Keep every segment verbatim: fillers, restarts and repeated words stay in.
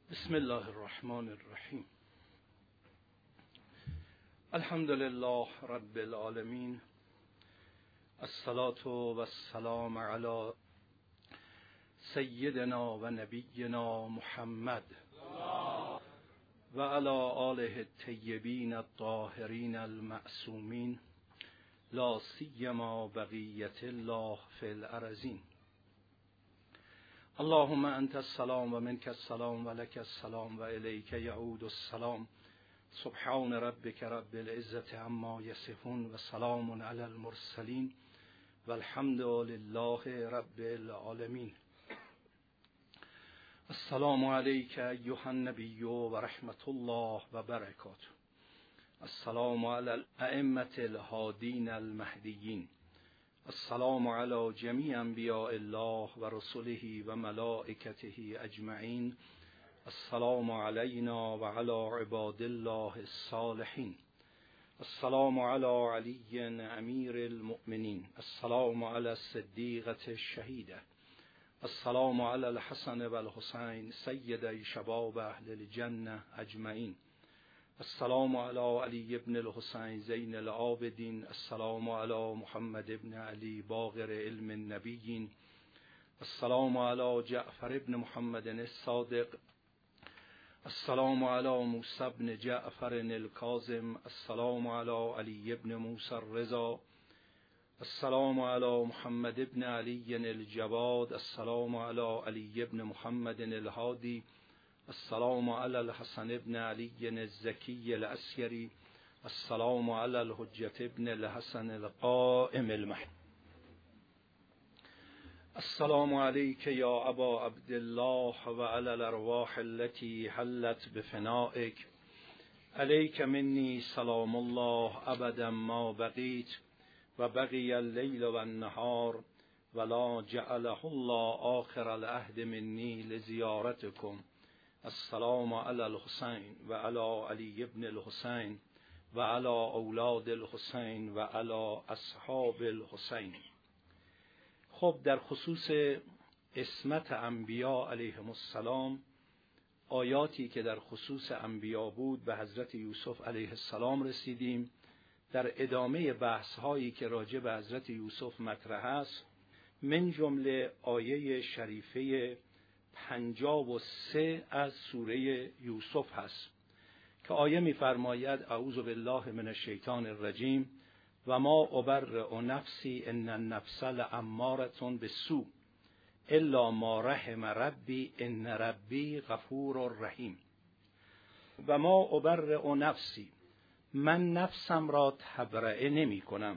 بسم الله الرحمن الرحیم. الحمد لله رب العالمین، الصلاة و السلام علی سیدنا و نبینا محمد و علی آله الطیبین الطاهرین المعصومین، لا سیما بقیة الله فی الارضین. اللهم انت السلام و منک السلام و لک السلام و الیک یعود السلام. سبحان ربک رب العزة عما یصفون و سلام علی المرسلین و الحمد لله رب العالمین. السلام علیک ایها النبی و رحمت الله و برکاته. السلام علی الائمة الهادین المهدیین. السلام علی جمیع انبیاء الله و رسله و ملائکته اجمعین. السلام علینا و علی عباد الله الصالحین. السلام علی علی امیر المؤمنین. السلام علی الصدیقة الشهیدة. السلام علی الحسن و الحسین سیدی شباب اهل الجنة اجمعین. السلام علی علی ابن الحسین زین العابدین. السلام علی محمد ابن علی باقر علم النبیین. السلام علی جعفر ابن محمد الصادق. السلام علی موسی ابن جعفر الکاظم. السلام علی علی ابن موسی الرضا. السلام علی محمد ابن علی الجواد. السلام علی علی ابن محمد الهادی. السلام علی الحسن ابن علی الزکی العسکری. السلام علی الحجة ابن الحسن القائم المهدی. السلام علیک یا ابا عبدالله و علی الارواح التي حلت بفنائک. علیک منی سلام الله ابدا ما بقیت و بقی اللیل و النهار ولا جعله الله آخر العهد منی لزیارتکم. السلام علی الحسین و علی علی ابن الحسین و علی اولاد الحسین و علی اصحاب الحسین. خب در خصوص عصمت انبیا علیهم السلام، آیاتی که در خصوص انبیا بود به حضرت یوسف علیه السلام رسیدیم. در ادامه بحث هایی که راجع به حضرت یوسف مطرح است، من جمله آیه شریفه پنجاه و سه از سوره یوسف هست که آیه می‌فرماید اعوذ بالله من الشیطان الرجیم و ما ابرئ نفسی ان النفس لامارة بالسوء الا ما رحم ربی ان ربی غفور رحیم. و ما ابرئ نفسی، من نفسم را تبرئه نمی کنم.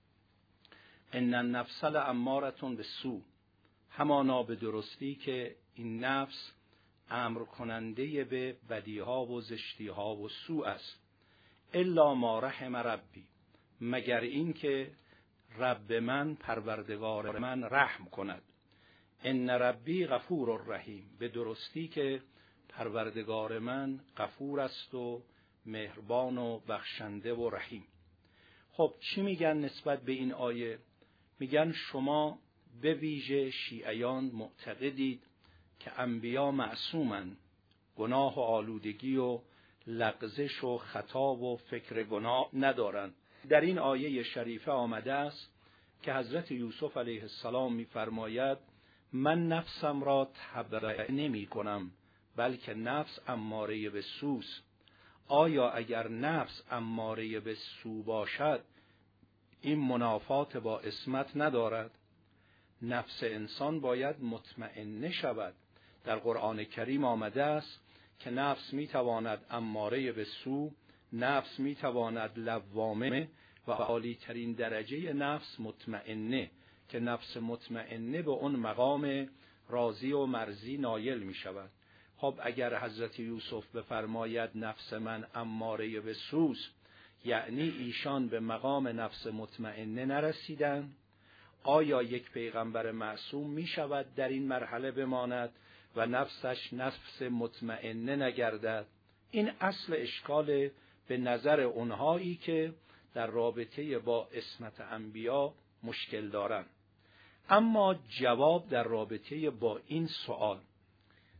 ان النفس لامارة بالسوء، همانا به درستی که این نفس امر کننده به بدیها و زشتیها و سوء است. الا ما رحم ربی، مگر این که رب من پروردگار من رحم کند. ان ربی غفور رحیم، به درستی که پروردگار من غفور است و مهربان و بخشنده و رحیم. خب چی میگن نسبت به این آیه؟ میگن شما به ویژه شیعیان معتقدید که انبیا معصومن، گناه و آلودگی و لغزش و خطا و فکر گناه ندارند. در این آیه شریفه آمده است که حضرت یوسف علیه السلام می‌فرماید من نفسم را تبرئه نمی کنم بلکه نفس اماره به سوست. آیا اگر نفس اماره به سو باشد این منافات با عصمت ندارد؟ نفس انسان باید مطمئنه شود. در قرآن کریم آمده است که نفس میتواند اماره به سو، نفس میتواند لوامه و عالی ترین درجه نفس مطمئنه که نفس مطمئنه به اون مقام راضی و مرضی نایل می شود. خب اگر حضرت یوسف بفرماید نفس من اماره به سوست، یعنی ایشان به مقام نفس مطمئنه نرسیدن؟ آیا یک پیغمبر معصوم می شود در این مرحله بماند و نفسش نفس مطمئنه نگردد؟ این اصل اشکال به نظر اونهایی که در رابطه با عصمت انبیا مشکل دارند. اما جواب در رابطه با این سوال،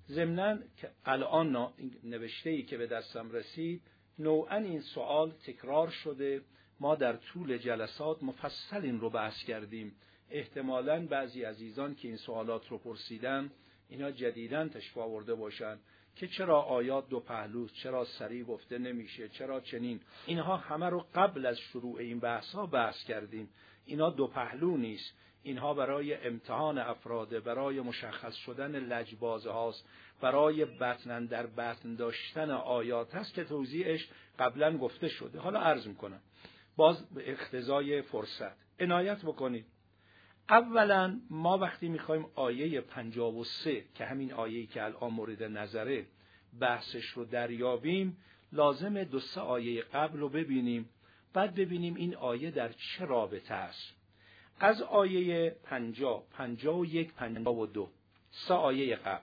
ضمناً که الان نوشته‌ای که به دستم رسید نوعاً این سوال تکرار شده، ما در طول جلسات مفصل این رو بحث کردیم. احتمالاً بعضی عزیزان که این سوالات رو پرسیدن اینا جدیداً تشریف آورده باشن که چرا آیات دو پهلوست، چرا سریع گفته نمیشه، چرا چنین. اینها همه رو قبل از شروع این بحث‌ها بحث کردیم. اینا دو پهلو نیست، اینها برای امتحان افراده، برای مشخص شدن لجبازه هاست، برای بطن در بطن داشتن آیات هست که توضیحش قبلا گفته شده. حالا عرض میکنم باز به اقتضای فرصت عنایت بکنید. اولا ما وقتی میخوایم آیه پنجاه و سه که همین آیه‌ای که الان مورد نظره بحثش رو دریابیم، لازمه دو سه آیه قبل رو ببینیم، بعد ببینیم این آیه در چه رابطه است. از آیه پنجاه، پنجاه و یک، پنجاه و دو، سه آیه قبل.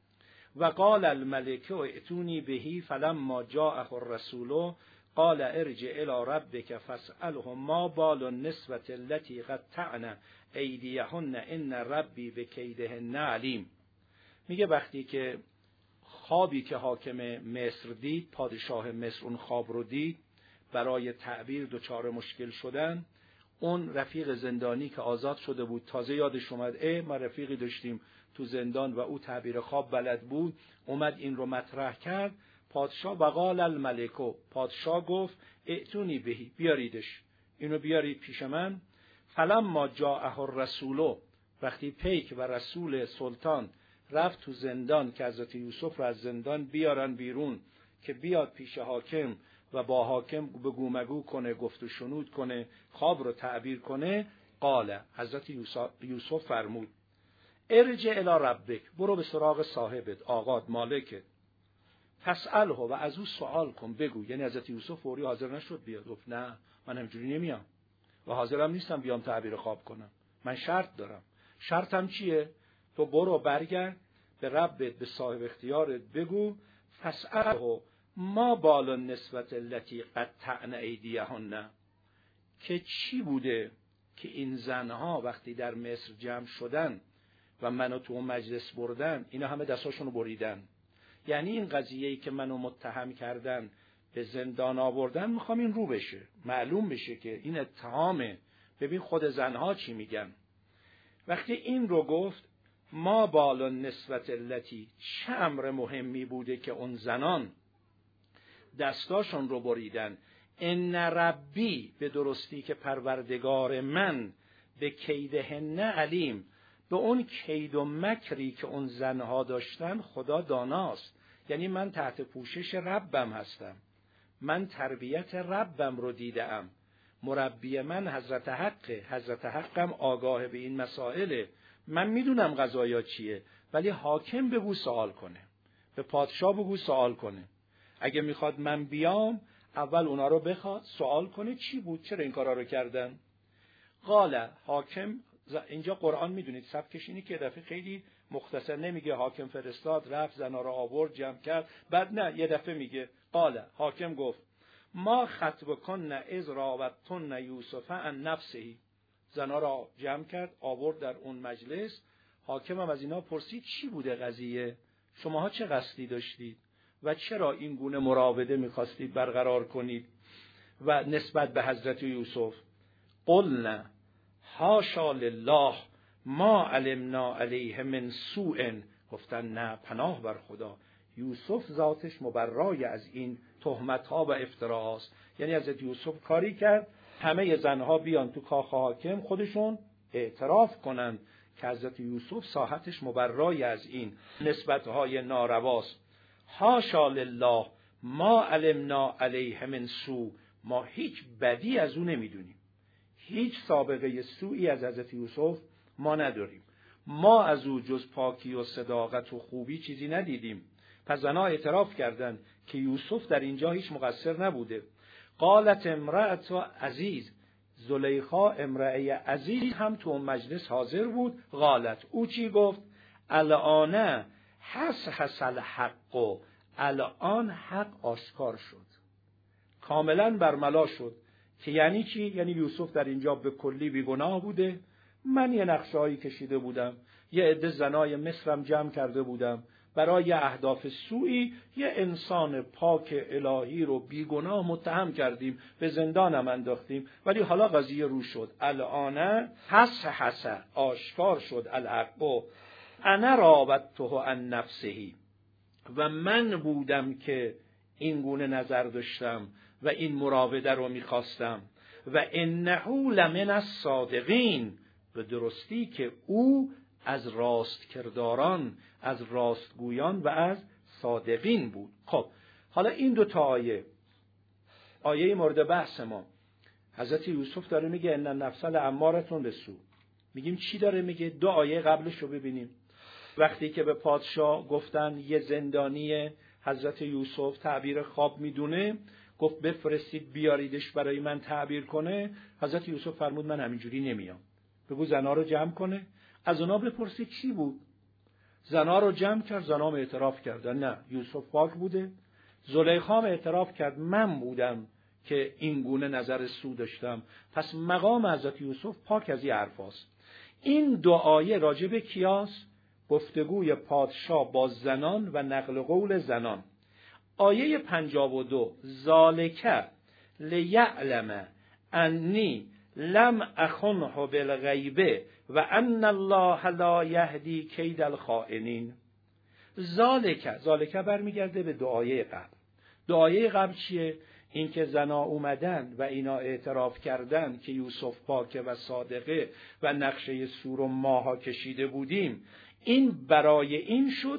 و قال الملک ائتونی بهی فلما جاءه الرسول قال ارجع الی ربک فاسأله ما بال النسوة التي قطعن ایدیهن ان ربی بکیدهن علیم. میگه وقتی که خوابی که حاکم مصر دید، پادشاه مصر اون خواب رو دید، برای تعبیر دچار مشکل شدن. اون رفیق زندانی که آزاد شده بود تازه یادش اومد اه ما رفیقی داشتیم تو زندان و او تعبیر خواب بلد بود، اومد این رو مطرح کرد. پادشاه وقال الملکو، پادشاه گفت ائتونی بهی، بیاریدش، اینو بیارید پیش من. فلما جاءه الرسول، وقتی پیک و رسول سلطان رفت تو زندان که حضرت یوسف رو از زندان بیارن بیرون که بیاد پیش حاکم و با حاکم بگو مگو کنه، گفت و شنود کنه، خواب رو تعبیر کنه. قال، حضرت یوسف فرمود ارجع الی ربک، برو به سراغ صاحبت، آقات، مالکت، فاسأله، و از او سوال کن، بگو. یعنی حضرت یوسف فوری حاضر نشد بیاد، گفت نه من همجوری نمیام و حاضرم نیستم بیام تعبیر خواب کنم، من شرط دارم. شرطم چیه؟ تو برو برگرد به ربت، به صاحب اختیارت بگو فاسأله ما بال النسوة التي قطعن ایدیهن، که چی بوده که این زنها وقتی در مصر جمع شدن و منو تو مجلس بردن، اینا همه دستاشونو بریدن. یعنی این قضیه‌ای که منو متهم کردن به زندان آوردن، میخوام این رو بشه، معلوم بشه که این اتهامه. ببین خود زنها چی میگن. وقتی این رو گفت ما بال النسوة التي، چه امر مهمی بوده که اون زنان دستاشون رو بریدن. ان ربی، به درستی که پروردگار من، به کیدهن علیم، به اون کید و مکری که اون زنها داشتن خدا داناست. یعنی من تحت پوشش ربم هستم، من تربیت ربم رو دیدم، مربی من حضرت حقه، حضرت حقم آگاه به این مسائله، من میدونم قضایا چیه. ولی حاکم بگو سوال کنه، به پادشاه بگو سوال کنه. اگه میخواد من بیام، اول اونا رو بخواد سوال کنه چی بود، چرا این کارا رو کردن. قال، حاکم، اینجا قرآن میدونید سبکش اینی که دفعه خیلی مختصر نمیگه حاکم فرستاد رفت زنا رو آورد جمع کرد، بعد نه یه دفعه میگه قال، حاکم گفت ما خطبکن اذ راوتن یوسف عن نفسه، زنا را جمع کرد آورد در اون مجلس. حاکم هم از اینا پرسید چی بوده قضیه، شماها چه قصدی داشتید و چرا این گونه مراوده میخواستید برقرار کنید و نسبت به حضرت یوسف. قلنا حاشا لله ما علمنا علیه من سوء، گفتن نه پناه بر خدا، یوسف ذاتش مبرای از این تهمت ها و افتراهاست. یعنی حضرت یوسف کاری کرد همه زنها بیان تو کاخ حاکم خودشون اعتراف کنن که حضرت یوسف ساحتش مبرای از این نسبت های نارواست. حاشا لله ما علمنا علیه من سوء، ما هیچ بدی از او نمیدونیم، هیچ سابقه سوئی از حضرت یوسف ما نداریم، ما از او جز پاکی و صداقت و خوبی چیزی ندیدیم. پس زنها اعتراف کردند که یوسف در اینجا هیچ مقصر نبوده. قالت امرأة عزیز، زلیخا امرأه عزیز هم تو اون مجلس حاضر بود. قالت، او چی گفت؟ الان حس حس الحق، الان حق آشکار شد، کاملا برملا شد. که یعنی چی؟ یعنی یوسف در اینجا به کلی بیگناه بوده، من یه نقشه‌ای کشیده بودم، یه عده زنای مصرم جمع کرده بودم، برای اهداف سوئی یه انسان پاک الهی رو بیگناه متهم کردیم، به زندانم انداختیم، ولی حالا قضیه رو شد. الان حس حس آشکار شد، الحق انا راودته عن نفسه، و من بودم که این گونه نظر داشتم و این مراوده رو میخواستم. و انه لمن الصادقین، به درستی که او از راست کرداران، از راستگویان و از صادقین بود. خب حالا این دو تا آیه، آیه مورد بحث ما، حضرت یوسف داره میگه ان النفس لامارة بالسوء. میگیم چی داره میگه؟ دو آیه قبلش رو ببینیم. وقتی که به پادشاه گفتن یه زندانی حضرت یوسف تعبیر خواب میدونه، گفت بفرستید بیاریدش برای من تعبیر کنه. حضرت یوسف فرمود من همینجوری نمیام، بگو زنا رو جمع کنه، از اونا بپرسید چی بود. زنا رو جمع کرد، زنام اعتراف کردن نه یوسف پاک بوده. زلیخا هم اعتراف کرد من بودم که این گونه نظر سو داشتم. پس مقام حضرت یوسف پاک از این حرفاست. این دو آیه راجع به کیاس؟ گفتگوی پادشاه با زنان و نقل قول زنان. آیه پنجاه و دو ذالک لیعلم انی لم اخنه بالغیب و ان الله لا یهدی کید الخائنین. ذالک ذالک برمیگرده به دعای قبل. دعای قبل چیه؟ این که زنا اومدن و اینا اعتراف کردن که یوسف پاکه و صادقه و نقشه سور و ماها کشیده بودیم، این برای این شد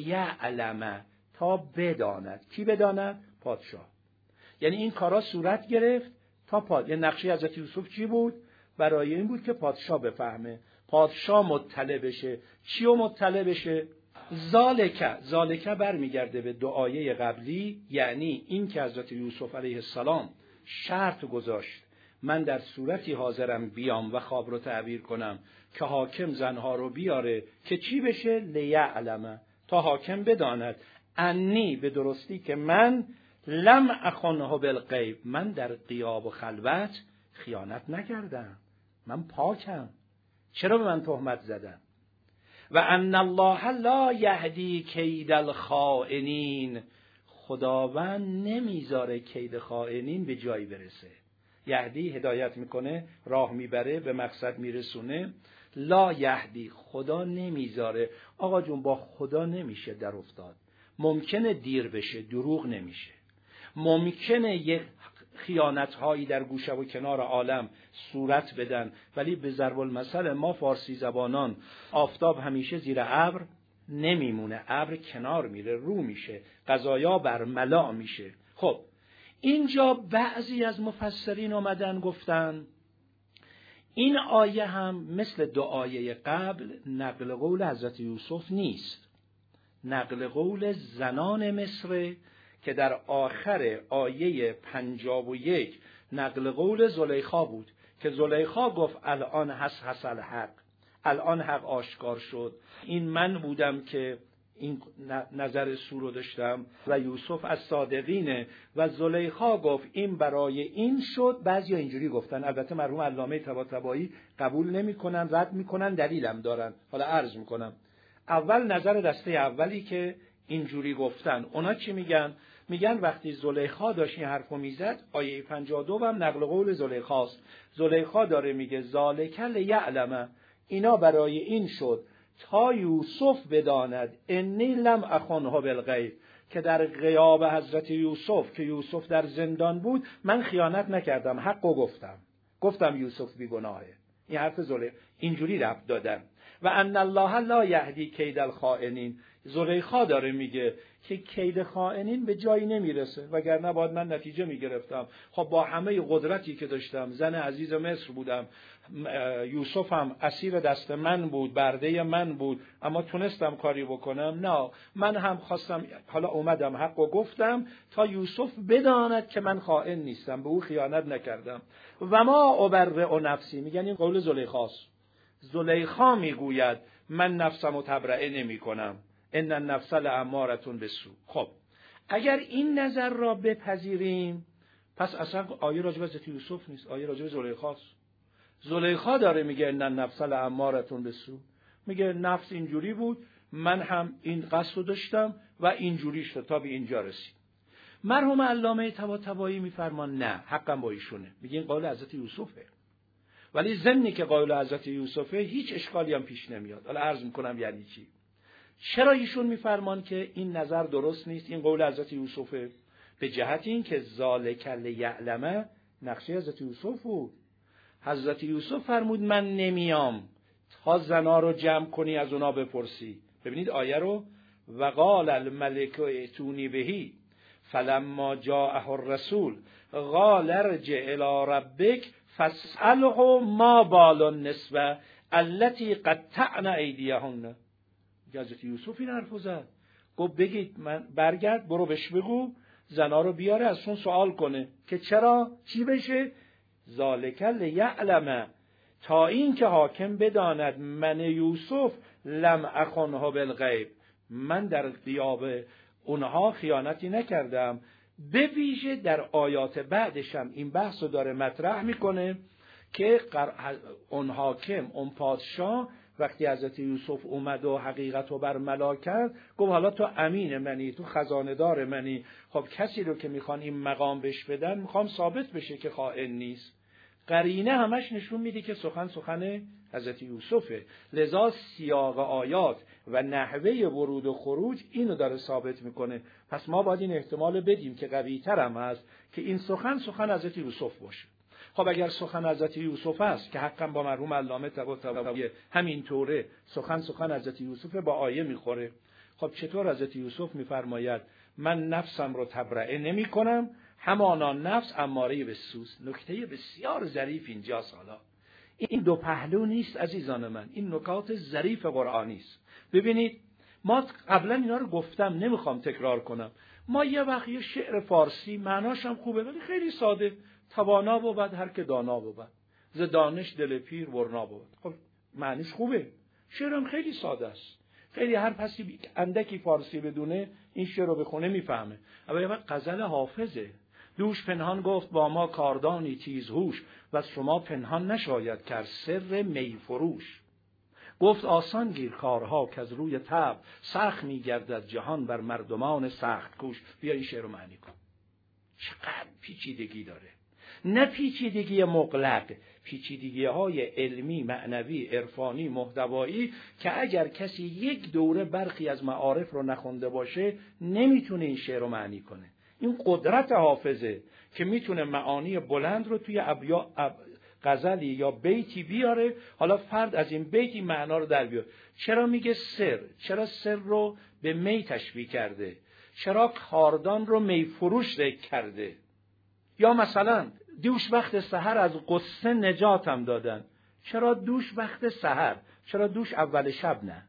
لیعلم، تا بداند. کی بداند؟ پادشاه. یعنی این کارا صورت گرفت تا پاد، یعنی نقشه حضرت یوسف چی بود؟ برای این بود که پادشاه بفهمه، پادشاه مطلع بشه. چیو مطلع بشه؟ ذالک ذالک برمیگرده به دعایه قبلی، یعنی این که حضرت یوسف علیه السلام شرط گذاشت من در صورتی حاضرم بیام و خواب رو تعبیر کنم که حاکم زنها رو بیاره که چی بشه؟ لیعلم، تا حاکم بداند انی، به درستی که من لم اخنه بالغیب، من در غیاب و خلوت خیانت نکردم، من پاکم، چرا به من تهمت زدن؟ و ان الله لا یهدی کید الخائنین، خداوند نمیذاره کید خائنین به جایی برسه. یهدی هدایت میکنه، راه میبره، به مقصد میرسونه. لا یهدی، خدا نمیذاره. آقا جون با خدا نمیشه در افتاد. ممکنه دیر بشه، دروغ نمیشه. ممکنه یک خیانت هایی در گوشه و کنار عالم صورت بدن، ولی به ضرب المثل ما فارسی زبانان آفتاب همیشه زیر ابر نمیمونه، ابر کنار میره، رو میشه، قضایا برملا میشه. خب اینجا بعضی از مفسرین آمدن گفتن این آیه هم مثل دو آیه قبل نقل قول حضرت یوسف نیست، نقل قول زنان مصر که در آخر آیه پنجاه و یک نقل قول زلیخا بود که زلیخا گفت الان حس حس الحق، الان حق آشکار شد، این من بودم که این نظر سو رو داشتم و یوسف از صادقینه. و زلیخا گفت این برای این شد. بعضیا اینجوری گفتن، البته مرحوم علامه طباطبایی قبول نمی‌کنن، رد می‌کنن، دلیلم دارن، حالا عرض می‌کنم. اول نظر دسته اولی که اینجوری گفتن، اونا چی میگن؟ میگن وقتی زلیخا داشت این حرفو میزد، آیه پنجاه و دو هم نقل قول زلیخاست. زلیخا داره میگه ذالک لیعلم، اینا برای این شد تا یوسف بداند انی لم اخنه بالغیب، که در غیاب حضرت یوسف که یوسف در زندان بود من خیانت نکردم، حقو گفتم، گفتم یوسف بیگناهه. این حرف زلیخا اینجوری ربط دادن. و ان الله لا یهدی کید الخائنین، زلیخا داره میگه که کید خائنین به جایی نمیرسه، وگرنه باید من نتیجه میگرفتم. خب با همه قدرتی که داشتم، زن عزیز مصر بودم، یوسف هم اسیر دست من بود، برده من بود، اما تونستم کاری بکنم؟ نه، من هم خواستم، حالا اومدم حقو گفتم تا یوسف بداند که من خائن نیستم، به او خیانت نکردم. و ما ابرئ نفسی، میگن این قول زلیخاست. زلیخا میگوید من نفسمو تبرئه نمی کنم، ان النفس لاماره بالسوء. خب اگر این نظر را بپذیریم، پس اصلا آیه راجع به حضرت یوسف نیست، آیه راجع به زلیخاست. زلیخا داره میگه ان النفس لاماره بالسوء، میگه نفس اینجوری بود، من هم این قصد رو داشتم و اینجوری شد تا به اینجا رسید. مرحوم علامه طباطبایی میفرمان نه، حقم با ایشونه، میگه این قول حضرت یوسفه، ولی ضمنی که قول حضرت یوسفه هیچ اشکالی هم پیش نمیاد. حالا عرض میکنم یعنی چی. چرا ایشون میفرمان که این نظر درست نیست، این قول حضرت یوسفه؟ به جهت این که ذالک لیعلم نقشه حضرت یوسف بود. حضرت یوسف فرمود من نمیام تا زنا رو جمع کنی از اونا بپرسی. ببینید آیه رو، وقال الملک ائتونی بهی فلما جاءه الرسول قال ارجع الی ربک فاسأله ما بال النسوة التي قطعن ایدیهن. حضرت یوسف این حرفو زد، گفت بگید من برگرد برو بهش بگو زنا رو بیاره ازشون سوال کنه که چرا چی بشه. ذالک لیعلم، تا این که حاکم بداند من یوسف لم اخنه بالغیب، من در غیاب اونها خیانتی نکردم. به ویژه در آیات بعدش هم این بحث رو داره مطرح میکنه که اون حاکم اون پادشاه وقتی حضرت یوسف اومد و حقیقت رو برملا کرد گفت حالا تو امین منی، تو خزانه دار منی، خب کسی رو که میخوان این مقام بهش بدن میخوام ثابت بشه که خائن نیست. قرینه همش نشون میده که سخن سخن حضرت یوسفه، لذا سیاق آیات و نحوه ورود و خروج اینو داره ثابت میکنه. پس ما باید این احتمال بدیم که قوی تر هم هست که این سخن سخن حضرت یوسف باشه. خب اگر سخن حضرت یوسف است که حقا با مرحوم علامه طباطبایی همین طوره سخن سخن حضرت یوسف با آیه میخوره، خب چطور حضرت یوسف میفرماید من نفسم رو تبرئه نمی کنم همانا نفس اماره به سوست. نکته بسیار ظریف اینجاست. حالا این دو پهلو نیست عزیزان من، این نکات ظریف قرآنی است. ببینید ما قبلا اینا رو گفتم نمیخوام تکرار کنم. ما یه وقت یه شعر فارسی معناش هم خوبه ولی خیلی ساده، توانا بود هر که دانا بود، ز دانش دل پیر ورنا بود. خب معنیش خوبه، شعرم خیلی ساده است، خیلی هر کسی اندکی فارسی بدونه این شعر رو بخونه میفهمه. اما یه وقت غزل حافظه، دوش پنهان گفت با ما کاردانی تیز هوش و از شما پنهان نشاید کرد سر می فروش. گفت آسان گیر کارها که از روی طبع سخت میگردد جهان بر مردمان سخت کوش. بیا این شعر رو معنی کن. چقدر پیچیدگی داره، نه پیچیدگی مغلق، پیچیدگی های علمی، معنوی، عرفانی، محتوایی که اگر کسی یک دوره برخی از معارف رو نخونده باشه نمیتونه این شعر رو معنی کنه. این قدرت حافظه که میتونه معانی بلند رو توی ابیا اب... غزلی یا بیتی بیاره. حالا فرد از این بیتی معنا رو در بیاره. چرا میگه سر؟ چرا سر رو به می تشبیه کرده؟ چرا کاردان رو می فروش ذکر کرده؟ یا مثلا دوش وقت سحر از قصه نجاتم دادن. چرا دوش وقت سحر؟ چرا دوش اول شب نه؟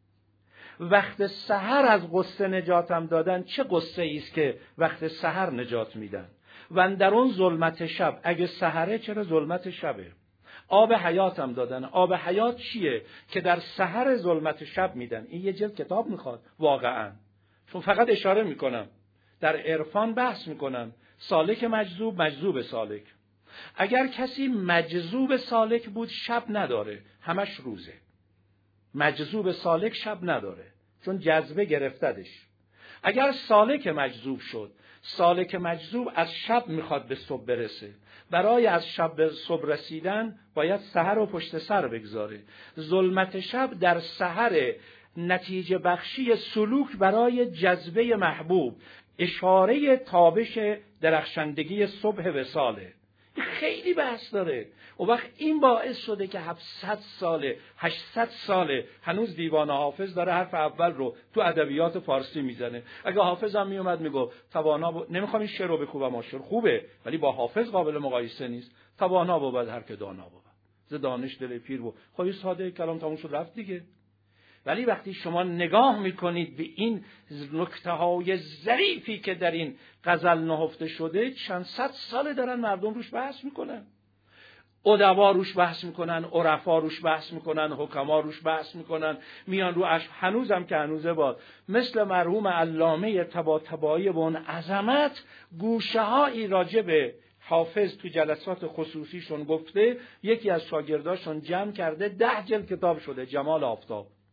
وقت سحر از قصه نجاتم دادن، چه قصه ایست که وقت سحر نجات میدن؟ و در اون ظلمت شب، اگه سحره چرا ظلمت شبه؟ آب حیاتم دادن. آب حیات چیه که در سحر ظلمت شب میدن؟ این یه جلد کتاب میخواد واقعا، چون فقط اشاره میکنم، در عرفان بحث میکنم. سالک مجذوب، مجذوب سالک. اگر کسی مجذوب سالک بود شب نداره، همش روزه. مجذوب سالک شب نداره چون جذبه گرفتدش. اگر سالک مجذوب شد، سالک مجذوب از شب میخواد به صبح برسه. برای از شب به صبح رسیدن باید سحر رو پشت سر بگذاره. ظلمت شب در سحر نتیجه بخشی سلوک برای جذبه محبوب، اشاره تابش درخشندگی صبح وصاله. خیلی بحث داره. و وقت این باعث شده که هفتصد ساله، هشتصد ساله هنوز دیوان حافظ داره حرف اول رو تو ادبیات فارسی میزنه. اگه حافظ هم میومد میگه توانا ب... نمیخوام این شعر رو بکوبم، شعر خوبه ولی با حافظ قابل مقایسه نیست. توانا بود هر که دانا بود، ز دانش دل پیر بود. خب ساده کلام تموم شد رفت دیگه. ولی وقتی شما نگاه میکنید به این نکته های ظریفی که در این غزل نهفته شده، چند صد ساله دارن مردم روش بحث میکنن، ادبا روش بحث میکنن، عرفا روش بحث میکنن، حکما روش بحث میکنن، میان رو اش هنوزم که هنوزه باد مثل مرحوم علامه طباطبایی به اون عظمت گوشه هایی راجع به حافظ تو جلسات خصوصیشون گفته. یکی از شاگرداشون جمع کرده ده جلد کتاب شده، جمال آفتاب.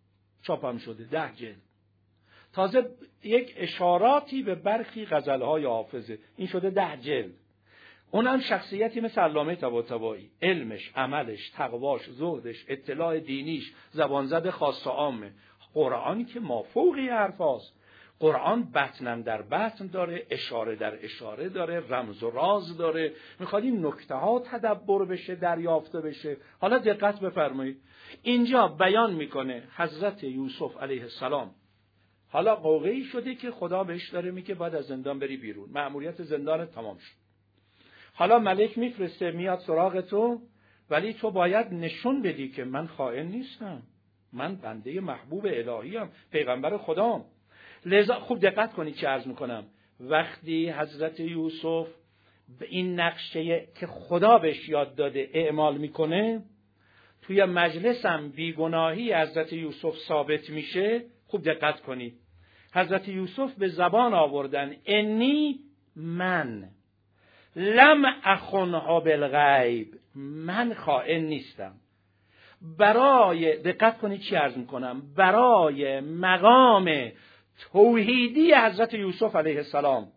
چاپم شده، ده جلد. تازه یک اشاراتی به برخی غزلهای حافظه، این شده ده جلد. اونم شخصیتی مثل علامه طباطبایی، علمش، عملش، تقواش، زهدش، اطلاع دینیش، زبانزد خاص و عامه. قرآن که مافوقی حرفاست. قرآن بطنم در بطن داره، اشاره در اشاره داره، رمز و راز داره. میخواد این نکته ها تدبر بشه، دریافته بشه. حالا دقت بفرمایید، اینجا بیان میکنه حضرت یوسف علیه السلام حالا قوقعی شده که خدا بهش داره میگه باید از زندان بری بیرون، مأموریت زندان تمام شد. حالا ملک میفرسته میاد سراغ تو، ولی تو باید نشون بدی که من خائن نیستم، من بنده محبوب الهی ام، پیغمبر خدام. لذا خوب دقت کنید چه عرض میکنم. وقتی حضرت یوسف به این نقشه که خدا بهش یاد داده اعمال میکنه، توی مجلسم بیگناهی حضرت یوسف ثابت میشه. خوب دقت کنید، حضرت یوسف به زبان آوردن انی من لم اخنها بالغیب، من خائن نیستم. برای دقت کنید چی عرض میکنم، برای مقام توحیدی حضرت یوسف علیه السلام،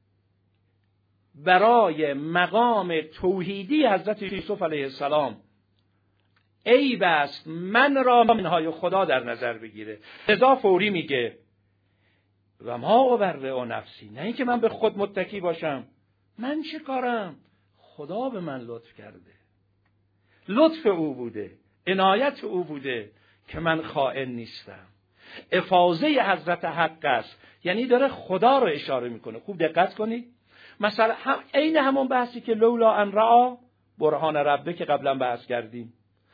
برای مقام توحیدی حضرت یوسف علیه السلام عیب است من را منهای خدا در نظر بگیره. لذا فوری میگه و ما ابرئ نفسی، نه اینکه من به خود متکی باشم، من چه کارم؟ خدا به من لطف کرده، لطف او بوده، عنایت او بوده که من خائن نیستم. افاضه حضرت حق است، یعنی داره خدا رو اشاره میکنه. خوب دقت کنید، مثلا هم عین همون بحثی که لولا ان رأى برهان ربه که قبلا بحث کردیم،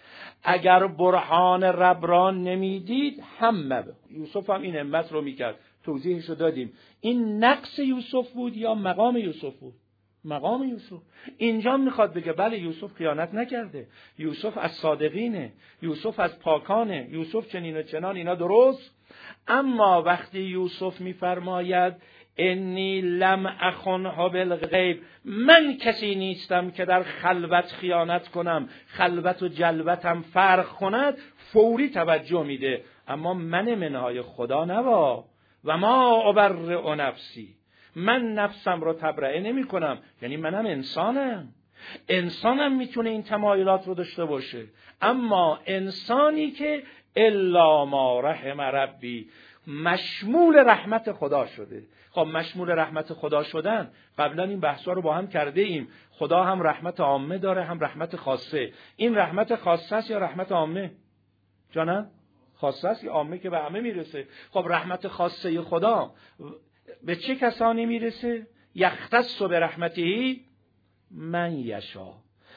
اگر برهان رب را نمیدید همه یوسف هم این همت رو میکرد، توضیحش رو دادیم. این نقص یوسف بود یا مقام یوسف بود؟ مقام یوسف. اینجا میخواد بگه بله یوسف خیانت نکرده، یوسف از صادقینه، یوسف از پاکانه، یوسف چنین و چنان، اینا درست. اما وقتی یوسف میفرماید انی لم اخنها بالغیب، من کسی نیستم که در خلوت خیانت کنم، خلوت و جلوتم فرق کند، فوری توجه میده. اما من منهای خدا نبا و ما ابرئ نفسی، من نفسم رو تبرئه نمی کنم، یعنی منم انسانم. انسانم میتونه این تمایلات رو داشته باشه، اما انسانی که الا ما رحم ربی مشمول رحمت خدا شده. خب مشمول رحمت خدا شدن، قبلا این بحثا رو با هم کرده ایم. خدا هم رحمت عامه داره هم رحمت خاصه. این رحمت خاصه است یا رحمت عامه؟ جانم خاصه است یا عامه که به همه میرسه؟ خب رحمت خاصه خدا به چه کسانی میرسه؟ یختص برحمته من یشا،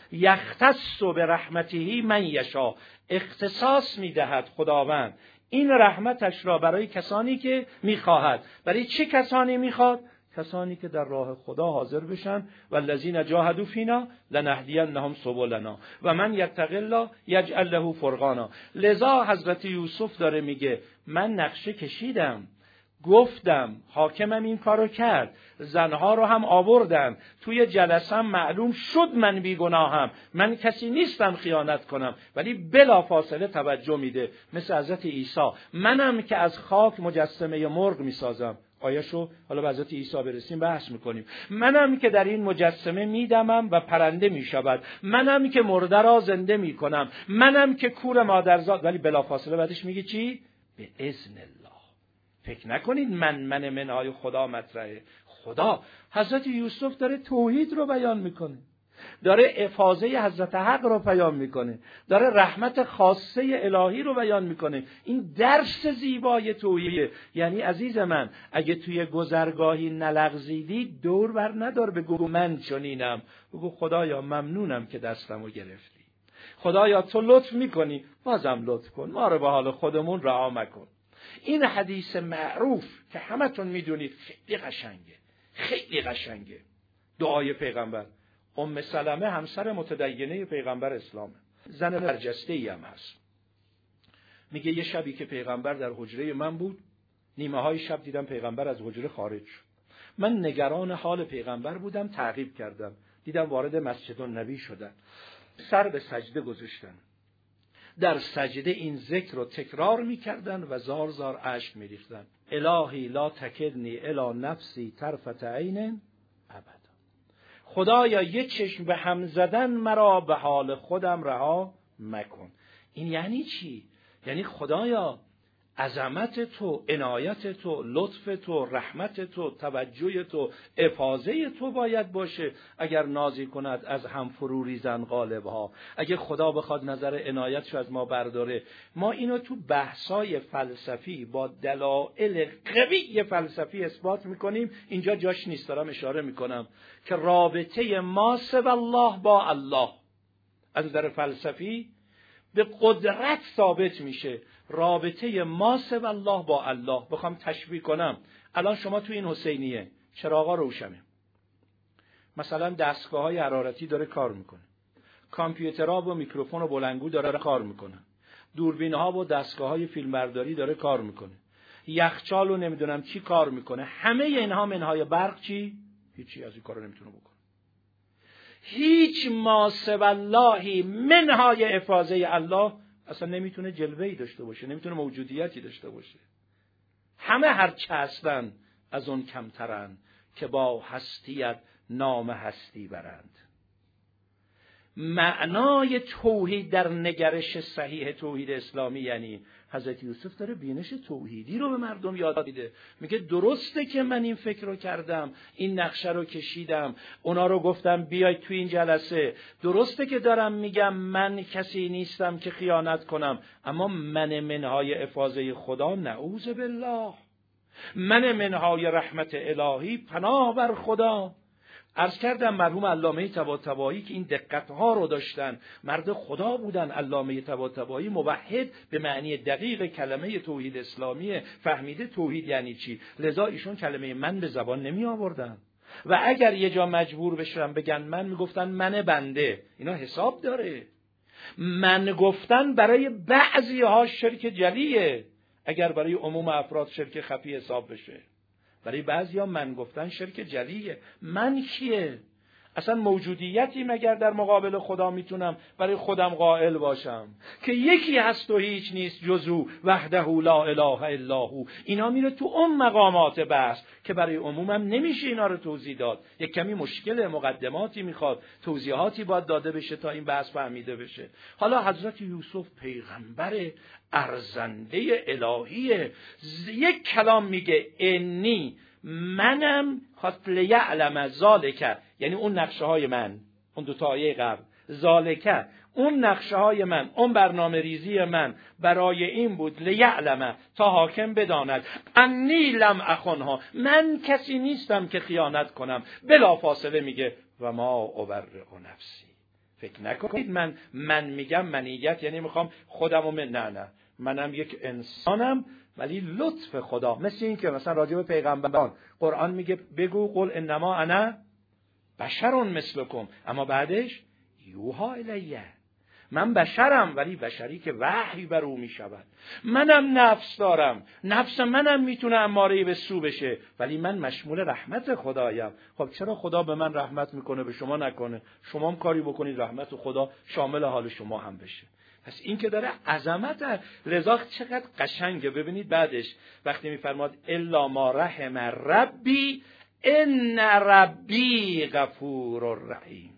یختص برحمته من یشا، اختصاص میدهد خداوند این رحمتش را برای کسانی که میخواهد. برای چه کسانی میخواد؟ کسانی که در راه خدا حاضر بشن. والذین جاهدوا فینا لنهدینهم سبلنا و من یتق الله یجعل له فرقانا. لذا حضرت یوسف داره میگه من نقشه کشیدم، گفتم، حاکمم این کارو کرد، زنها رو هم آوردم، توی جلسم معلوم شد من بیگناهم، من کسی نیستم خیانت کنم، ولی بلا فاصله توجه میده. مثل حضرت عیسی، منم که از خاک مجسمه مرغ میسازم. آیشو حالا به حضرت عیسی برسیم بحث میکنیم. منم که در این مجسمه میدمم و پرنده میشود، منم که مرده را زنده میکنم، منم که کور مادرزاد. ولی بلا فاصله بعدش میگه چی؟ به اذن الله. فکر نکنید من من منهای خدا مطرحه. خدا حضرت یوسف داره توحید رو بیان میکنه، داره افاضه حضرت حق رو بیان میکنه، داره رحمت خاصه الهی رو بیان میکنه. این درس زیبای توحیده. یعنی عزیز من اگه توی گذرگاهی نلغزیدی دور بر ندار بگو من چنینم، بگو خدایا ممنونم که دستمو گرفتی، خدایا تو لطف میکنی، بازم لطف کن، ما رو به حال خودمون رها مکن. این حدیث معروف که همتون میدونید خیلی قشنگه، خیلی قشنگه. دعای پیغمبر. ام سلمه همسر متدینه پیغمبر اسلامه، زن برجسته‌ای هم هست. میگه یه شبی که پیغمبر در حجره من بود، نیمه های شب دیدم پیغمبر از حجره خارج شد. من نگران حال پیغمبر بودم، تعقیب کردم، دیدم وارد مسجد النبی شدن، سر به سجده گذاشتن. در سجده این ذکر رو تکرار میکردن و زار زار اشک میریختن. الهی لا تکلنی الی نفسی طرفة عین ابدا. خدایا یه چشم به هم زدن مرا به حال خودم رها مکن. این یعنی چی؟ یعنی خدایا عظمت تو، عنایت تو، لطف تو، رحمت تو، توجه تو، افاضه تو باید باشه. اگر نازی کند از هم فرو ریزن غالبها. اگه خدا بخواد نظر عنایتش از ما برداره، ما اینو تو بحثای فلسفی با دلایل قوی فلسفی اثبات میکنیم. اینجا جاش نیست، دارم اشاره میکنم که رابطه ما سوی الله با الله از نظر فلسفی به قدرت ثابت میشه. رابطه ما سوی الله با الله. بخوام تشبیه کنم، الان شما تو این حسینیه چراغا روشنه، مثلا دستگاه های حرارتی داره کار میکنه، کامپیوترها و میکروفون و بلندگو داره کار میکنه، دوربین ها و دستگاه های فیلمبرداری داره کار میکنه، یخچال و نمیدونم چی کار میکنه. همه اینها منهای برق چی؟ هیچی از این کارو نمیتونه بکنه. هیچ ما سوی اللهی منهای افاضه الله اصلا نمیتونه جلوه‌ای داشته باشه، نمیتونه موجودیتی داشته باشه. همه هرچه هستن از اون کمترن که با هستیت نام هستی برند. معنای توحید در نگرش صحیح توحید اسلامی یعنی حضرت یوسف داره بینش توحیدی رو به مردم یاد میده. میگه درسته که من این فکر رو کردم، این نقشه رو کشیدم، اونا رو گفتم بیاید تو این جلسه. درسته که دارم میگم من کسی نیستم که خیانت کنم، اما من منهای افاضه خدا نعوذ بالله، من منهای رحمت الهی پناه بر خدا. عرض کردم مرحوم علامه طباطبایی که این دقتها رو داشتن، مرد خدا بودن. علامه طباطبایی موحد به معنی دقیق کلمه توحید اسلامی، فهمیده توحید یعنی چی. لذا ایشون کلمه من به زبان نمی آوردن و اگر یه جا مجبور بشن بگن من، میگفتن من بنده. اینا حساب داره. من گفتن برای بعضی ها شرک جلیه، اگر برای عموم افراد شرک خفی حساب بشه. برای بعضی ها من گفتن شرک جلیه. من کیه؟ اصلا موجودیتی مگر در مقابل خدا میتونم برای خودم قائل باشم که یکی هست و هیچ نیست جزو وحده لا اله الا هو. اینا میره تو اون مقامات بحث که برای عمومم نمیشه اینا رو توضیح داد. یک کمی مشکل، مقدماتی میخواد، توضیحاتی باید داده بشه تا این بحث فهمیده بشه. حالا حضرت یوسف پیغمبر ارزنده الهیه، یک کلام میگه انی منم خواست لیعلم ذالک، یعنی اون نقشه های من، اون دو تا آیه قبل، ذالک اون نقشه های من، اون برنامه ریزی من برای این بود لیعلم تا حاکم بداند انی لم اخنها، من کسی نیستم که خیانت کنم. بلا فاصله میگه و ما ابرئ نفسی. فکر نکنید من من میگم منیت یعنی میخوام خودم رو من، نه نه، منم یک انسانم ولی لطف خدا. مثل این که مثلا راجع به پیغمبران قرآن میگه بگو قل انما انا بشر مثلکم، اما بعدش یوها الیه، من بشرم ولی بشری که وحی بر او میشود. منم نفس دارم، نفس منم میتونه اماره به سو بشه، ولی من مشمول رحمت خدایم. خب چرا خدا به من رحمت میکنه به شما نکنه؟ شما هم کاری بکنید رحمت خدا شامل حال شما هم بشه. پس این که داره عظمت رضا چقدر قشنگه. ببینید بعدش وقتی میفرماد الا ما رحم ربی ان ربی غفور رحیم،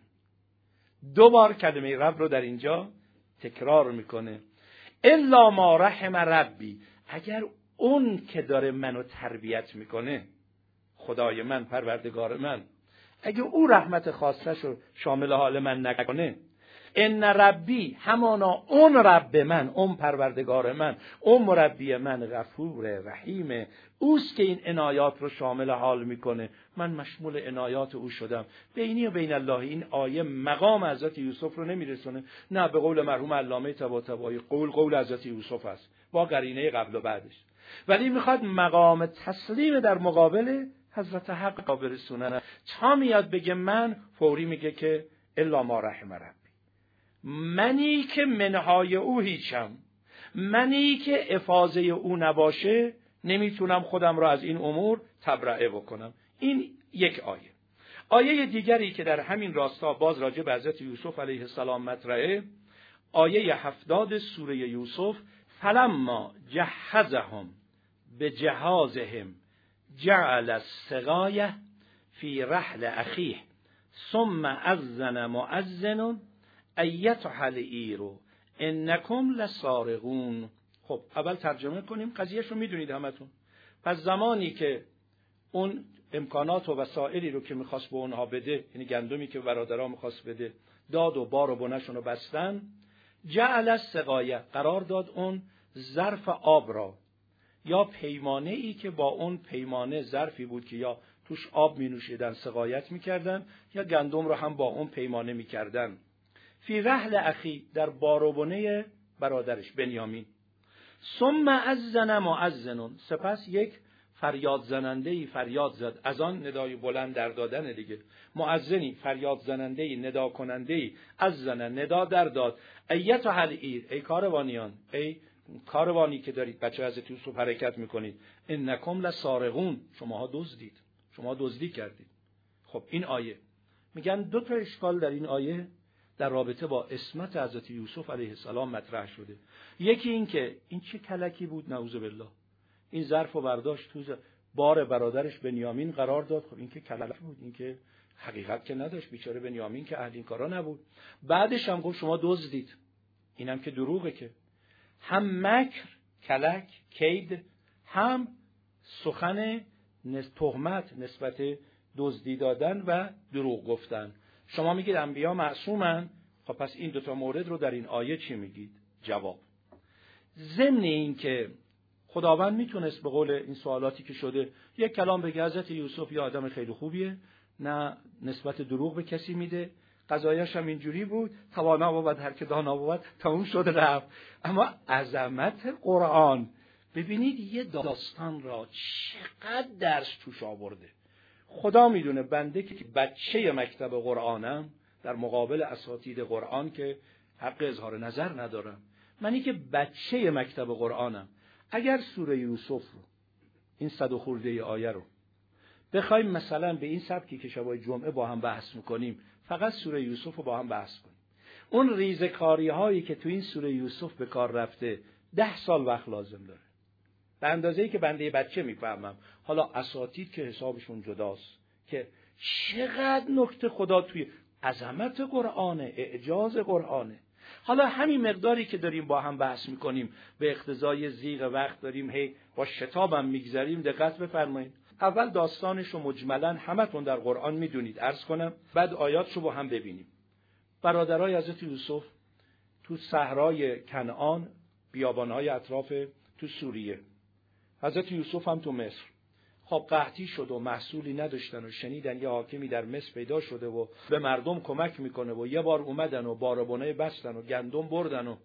دو بار کلمه رب رو در اینجا تکرار میکنه. الا ما رحم ربی، اگر اون که داره منو تربیت میکنه، خدای من، پروردگار من، اگه او رحمت خاصش رو شامل حال من نکنه، ان ربی همانا اون رب من، اون پروردگار من، اون مربی من غفور رحیمه، اوست که این عنایات رو شامل حال میکنه، من مشمول عنایات او شدم. بینی و بین الله این آیه مقام حضرت یوسف رو نمیرسونه. نه، به قول مرحوم علامه طباطبایی قول قول حضرت یوسف است با قرینه قبل و بعدش، ولی میخواد مقام تسلیم در مقابل حضرت حق برسونه. تا میاد بگه من، فوری میگه که الا ما رحم رب، منی که منهای او هیچم، منی که افاضه او نباشه نمیتونم خودم را از این امور تبرئه بکنم. این یک آیه. آیه دیگری که در همین راستا باز راجع به حضرت یوسف علیه السلام مطرحه، آیه هفتاد سوره یوسف فلما جهزهم به جهازهم جعل السقایه فی رحل اخیه ثم اذن مؤذن ایتها العیر انکم لسارقون. خب اول ترجمه کنیم، قضیهش رو میدونید همتون. پس زمانی که اون امکانات و وسایلی رو که میخواست به اونها بده، یعنی گندمی که برادرها میخواست بده، داد و بار و بنشون رو بستن، جعل السقایه قرار داد اون ظرف آب را یا پیمانه ای که با اون پیمانه ظرفی بود که یا توش آب می نوشیدن سقایت میکردن یا گندم رو هم با اون پیمانه میکردن، فی رحل اخی در بار و بنه برادرش بنیامین. ثم اذن مؤذن، سپس یک فریاد زننده ای فریاد زد. از آن ندای بلند در دادن دیگه. مؤذنی فریاد زننده ای ندا کننده ای اذن ندا در داد. ایتها العیر، ای کاروانیان، ای کاروانی که دارید بچه حضرت یوسف حرکت میکنید، انکم لسارقون، شماها دزدید، شما دزدی کردید. خب این آیه میگن دو تا اشکال در این آیه در رابطه با عصمت حضرت یوسف علیه السلام مطرح شده. یکی این که این چه کلکی بود، نعوذ بالله، این ظرف و برداشت تو بار برادرش بنیامین قرار داد. خب این که کلک بود، این که حقیقت که نداشت، بیچاره بنیامین که اهل این کارا نبود. بعدش هم گفت شما دزدید، اینم که دروغه، که هم مکر، کلک، کید، هم سخن تهمت نسبت دزدی دادن و دروغ گفتن. شما میگید انبیا معصومن، خب پس این دوتا مورد رو در این آیه چی میگید؟ جواب. ضمن این که خداوند میتونست به قول این سوالاتی که شده یک کلام بگه حضرت یوسف یه آدم خیلی خوبیه، نه نسبت دروغ به کسی میده، قضایش هم اینجوری بود، توانا بود هر که دانا بود، تموم شد رفت. اما عظمت قرآن، ببینید یه داستان را چقدر درس توش آورده. خدا میدونه بنده که بچه مکتب قرآنم در مقابل اساتید قرآن که حق اظهار نظر ندارم، منی که بچه مکتب قرآنم، اگر سوره یوسف رو این صد و خورده آیه رو بخوایم مثلا به این سبکی که شبای جمعه با هم بحث میکنیم فقط سوره یوسف رو با هم بحث کنیم، اون ریزکاری هایی که تو این سوره یوسف به کار رفته ده سال وقت لازم داره، به اندازه‌ای که بنده بچه میفهمم. حالا اساتید که حسابشون جداست که چقدر نکته خدا توی عظمت قرآنه، اعجاز قرآنه. حالا همین مقداری که داریم با هم بحث میکنیم به اقتضای ضیق وقت داریم هی با شتابم میگذریم، دقت بفرمایید. اول داستانش رو مجملاً همتون در قرآن میدونید، عرض کنم، بعد آیاتشو با هم ببینیم. برادرای حضرت یوسف تو صحرای کنعان، بیابانهای اطراف تو سوریه، حضرت یوسف هم تو مصر. خب قحطی شد و محصولی نداشتن و شنیدن یه حاکمی در مصر پیدا شده و به مردم کمک میکنه و یه بار اومدن و بارابونه بستن و گندم بردن و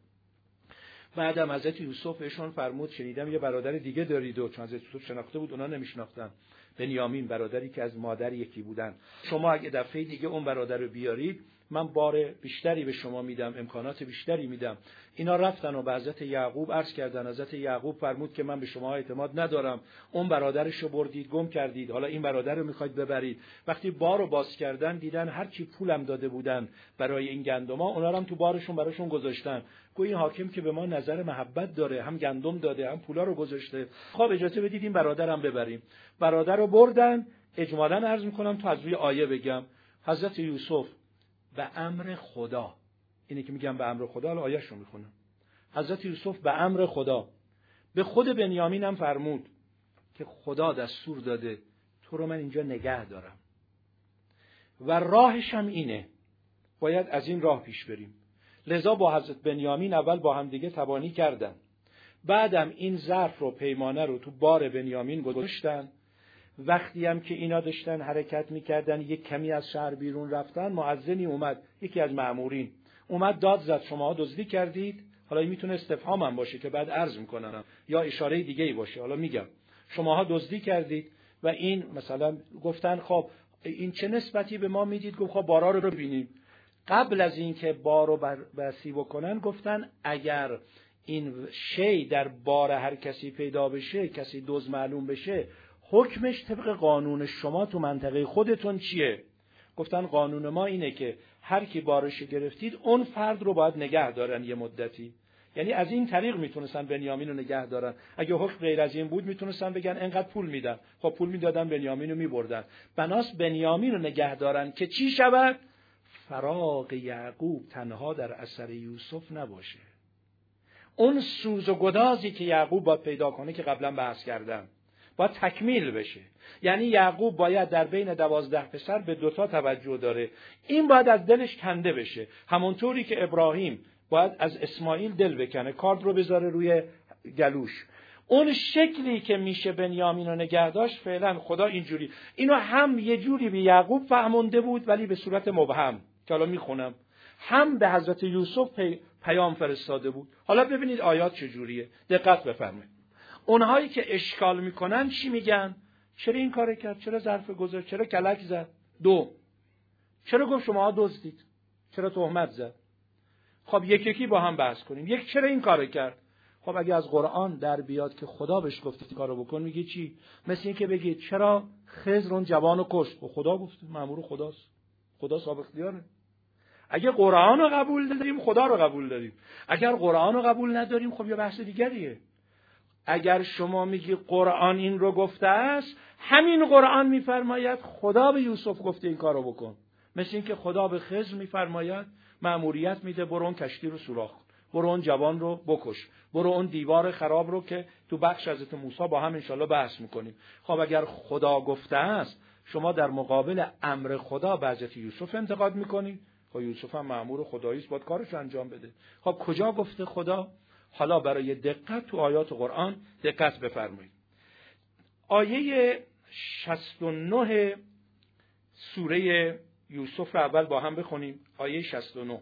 بعدم حضرت یوسف بهشون فرمود شنیدم یه برادر دیگه دارید و چون حضرت یوسف شناخته بود اونا نمیشناختن، بنیامین برادری که از مادر یکی بودن، شما اگه دفعه دیگه اون برادر رو بیارید من بار بیشتری به شما میدم، امکانات بیشتری میدم. اینا رفتن و به حضرت یعقوب عرض کردن، حضرت یعقوب فرمود که من به شما اعتماد ندارم، اون برادرش رو بردید گم کردید، حالا این برادر رو میخواید ببرید. وقتی بار رو باز کردن دیدن هر چی پولم داده بودن برای این گندما اونا رو هم تو بارشون براشون گذاشتن. گویا این حاکم که به ما نظر محبت داره، هم گندم داده هم پولا رو گذاشته، خب اجازه بدید این برادرم ببریم. برادر رو بردن. اجمالاً عرض میکنم تو از روی آیه بگم، حضرت یوسف به امر خدا، اینه که میگم به امر خدا، الان آیه‌اش رو میخونم. حضرت یوسف به امر خدا به خود بنیامین هم فرمود که خدا دستور داده تو رو من اینجا نگه دارم و راهش هم اینه، باید از این راه پیش بریم. لذا با حضرت بنیامین اول با هم دیگه تبانی کردن، بعدم این ظرف رو پیمانه رو تو بار بنیامین گذاشتن. وقتی هم که اینا داشتن حرکت میکردن یک کمی از شهر بیرون رفتن، مؤذنی اومد، یکی از مأمورین اومد داد زد شماها دزدی کردید. حالا این میتونه استفهام هم باشه که بعد عرض میکنن یا اشاره دیگه ای باشه. حالا میگم شماها دزدی کردید و این مثلا گفتن خب این چه نسبتی به ما میدید؟ گفت خب بارا رو ببینیم. قبل از این که بارو بررسی بکنن گفتن اگر این شی در بار هر کسی پیدا بشه، کسی دزد معلوم بشه، حکمش طبق قانون شما تو منطقه خودتون چیه؟ گفتن قانون ما اینه که هر کی بارش گرفتید اون فرد رو باید نگه دارن یه مدتی. یعنی از این طریق میتونستن بنیامین رو نگه دارن. اگه حکم غیر از این بود میتونستن بگن انقدر پول میدن. خب پول میدادن بنیامین رو میبردن. بناس بنیامین رو نگه دارن که چی شود؟ فراق یعقوب تنها در اثر یوسف نباشه. اون سوز و گدازی که یعقوب باید پیدا کنه که قبلا بحث کردم باید تکمیل بشه. یعنی یعقوب باید در بین دوازده پسر به دوتا توجه داره. این باید از دلش کنده بشه. همونطوری که ابراهیم باید از اسماعیل دل بکنه، کارد رو بذاره روی گلوش. اون شکلی که میشه بنیامین رو نگه داشت فعلا خدا اینجوری. اینو هم یه جوری به یعقوب فهمونده بود ولی به صورت مبهم که حالا میخونم، هم به حضرت یوسف پی... پیام فرستاده بود. حالا ببینید آیات چجوریه، دقت بفرمایید. اونهایی که اشکال میکنن چی میگن؟ چرا این کار کرد؟ چرا ظرف گذاشت؟ چرا کلک زد؟ دو، چرا گفت شما دزدید؟ چرا تهمت زد؟ خب یک یکی با هم بحث کنیم. یک، چرا این کار کرد؟ خب اگه از قرآن در بیاد که خدا بهش گفته این کارو بکن، میگه چی؟ مثل این که بگید چرا خضر اون جوانو کشت؟ خب خدا گفته، مأمور خداست. خدا صاحب اختیاره. اگه قرآن رو قبول داریم خدا رو قبول داریم. اگر قرآن رو قبول نداریم خب یه بحث دیگریه. اگر شما میگی قرآن این رو گفته است، همین قرآن میفرماید خدا به یوسف گفته این کارو بکن. مثل این که خدا به خضر میفرماید مأموریت میده برو اون کشتی رو سوراخ کن، برو اون جوان رو بکش، برو اون دیوار خراب رو که تو بخش حضرت موسی با هم انشالله بحث میکنیم. خب اگر خدا گفته است، شما در مقابل امر خدا به حضرت یوسف انتقاد میکنید. خب یوسف هم مأمور خدایی است، باید کارش انجام بده. خب کجا گفته خدا؟ حالا برای دقت تو آیات قرآن دقت بفرمایید. آیه شصت و نه سوره یوسف رو اول با هم بخونیم. آیه شصت و نه: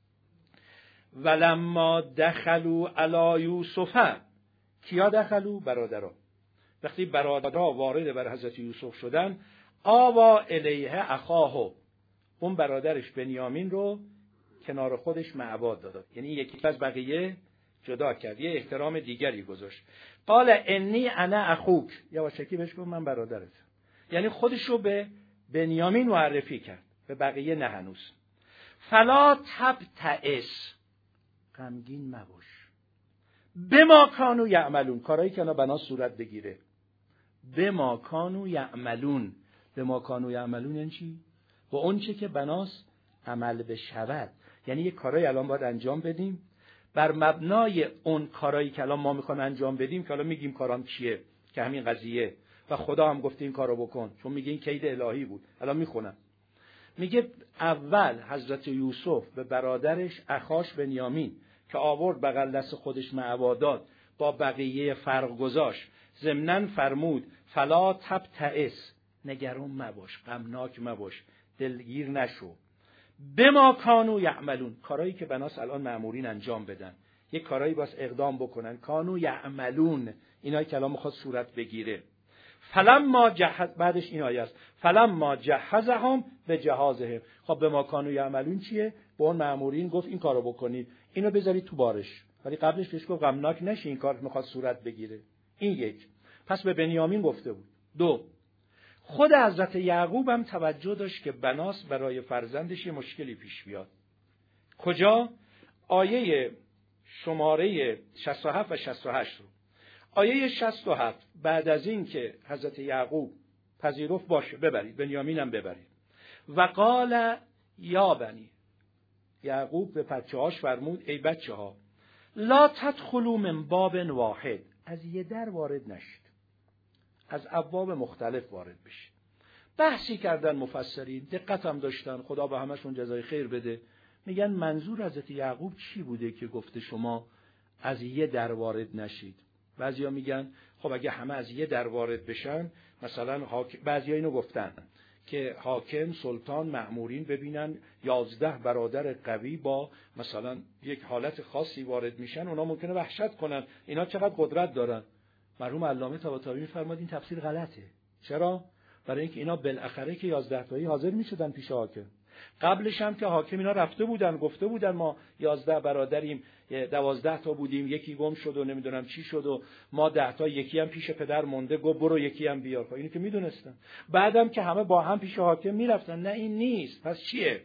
ولما دخلوا علی یوسف. کیا دخلوا؟ برادرها. وقتی برادرها وارد بر حضرت یوسف شدن، آوا الیه اخاه، اون برادرش بنیامین رو کنار خودش معباد داد. یعنی یکی از بقیه جدا کرد، یه احترام دیگری گذاشت. قال انی انا اخوک، یواشکی بهش گفت من برادرت. یعنی خودش رو به بنیامین معرفی کرد، به بقیه نه هنوز. فلا تبتئس، غمگین مباش. بما کانوا یعملون، کارهایی که بنا صورت بگیره. بما کانوا یعملون، بما کانوا یعملون یعنی چی؟ با اون چه که بناس عمل بشود. یعنی یه کارهایی الان باید انجام بدیم، بر مبنای اون کارهایی که الان ما میخوایم انجام بدیم که الان میگیم کارام چیه، که همین قضیه و خدا هم گفته این کارو بکن، چون میگه این کید الهی بود. الان میخونم، میگه اول حضرت یوسف به برادرش اخاش بنیامین که آورد بغل دست خودش معبادات با بقیه فرق گذاشت، ضمناً فرمود فلا تبتئس، نگران مباش، غمناک مباش، دلگیر نشو. بما کانوا یعملون، کارهایی که بناس الان مأمورین انجام بدن، یک کارهایی باز اقدام بکنن. کانوا یعملون، اینایی که الان میخواد صورت بگیره. فلما جهز، بعدش این آیه است، فلما جهزهم به جهازهم. خب بما کانوا یعملون چیه؟ به اون مأمورین گفت این کارو بکنید، اینو بذارید تو بارش، ولی قبلش بهش گفت غمناک نشی، این کار میخواد صورت بگیره. این یک. پس به بنیامین گفته بود. دو، خود حضرت یعقوب هم توجه داشت که بناس برای فرزندش یه مشکلی پیش بیاد. کجا؟ آیه شماره شصت و هفت و شصت و هشت رو. آیه شصت و هفت، بعد از این که حضرت یعقوب پذیرفت باشه ببرید، بنیامین هم ببرید. و قال یا بنی، یعقوب به بچه هاش فرمود ای بچه ها، لا تدخلوا من باب واحد، از یه در وارد نشید، از ابواب مختلف وارد بشید. بحثی کردن مفسرین، دقت هم داشتن، خدا به همشون جزای خیر بده. میگن منظور حضرت یعقوب چی بوده که گفته شما از یه در وارد نشید؟ بعضیا میگن خب اگه همه از یه در وارد بشن، مثلا حاکم، بعضیا اینو گفتن که حاکم، سلطان، مأمورین ببینن یازده برادر قوی با مثلا یک حالت خاصی وارد میشن، اونا ممکنه وحشت کنن اینا چقدر قدرت دارن. مرحوم علامه طباطبایی میفرماد این تفسیر غلطه. چرا؟ برای اینکه اینا بالاخره که یازده تایی حاضر میشدن پیش حاکم. قبلش هم که حاکم اینا رفته بودن گفته بودن ما یازده برادریم، دوازده تا بودیم، یکی گم شد و نمیدونم چی شد و ما ده تا، یکی هم پیش پدر مونده، گفت برو یکی هم بیار. اینو که میدونستن. بعدم که همه با هم پیش حاکم میرفتن. نه این نیست. پس چیه؟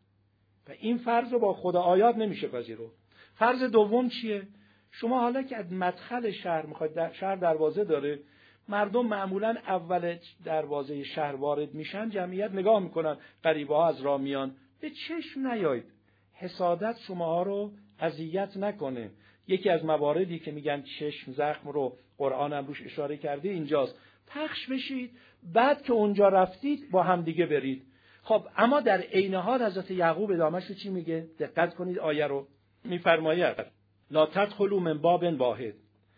و این فرض رو با خدا آیات نمیشه پذیرو. فرض دوم چیه؟ شما حالا که از مدخل شهر میخواید، در شهر دروازه داره، مردم معمولا اول دروازه شهر وارد میشن، جمعیت نگاه میکنن، غریبه ها از راه میان، به چشم نیایید. حسادت شماها رو اذیت نکنه. یکی از مواردی که میگن چشم زخم رو قرآن هم روش اشاره کرده اینجاست. پخش بشید، بعد که اونجا رفتید با هم دیگه برید. خب اما در عین حال حضرت یعقوب ادامهش رو چی میگه؟ دقت کنید آیه رو. میفرماید لا تدخلوا من باب واحد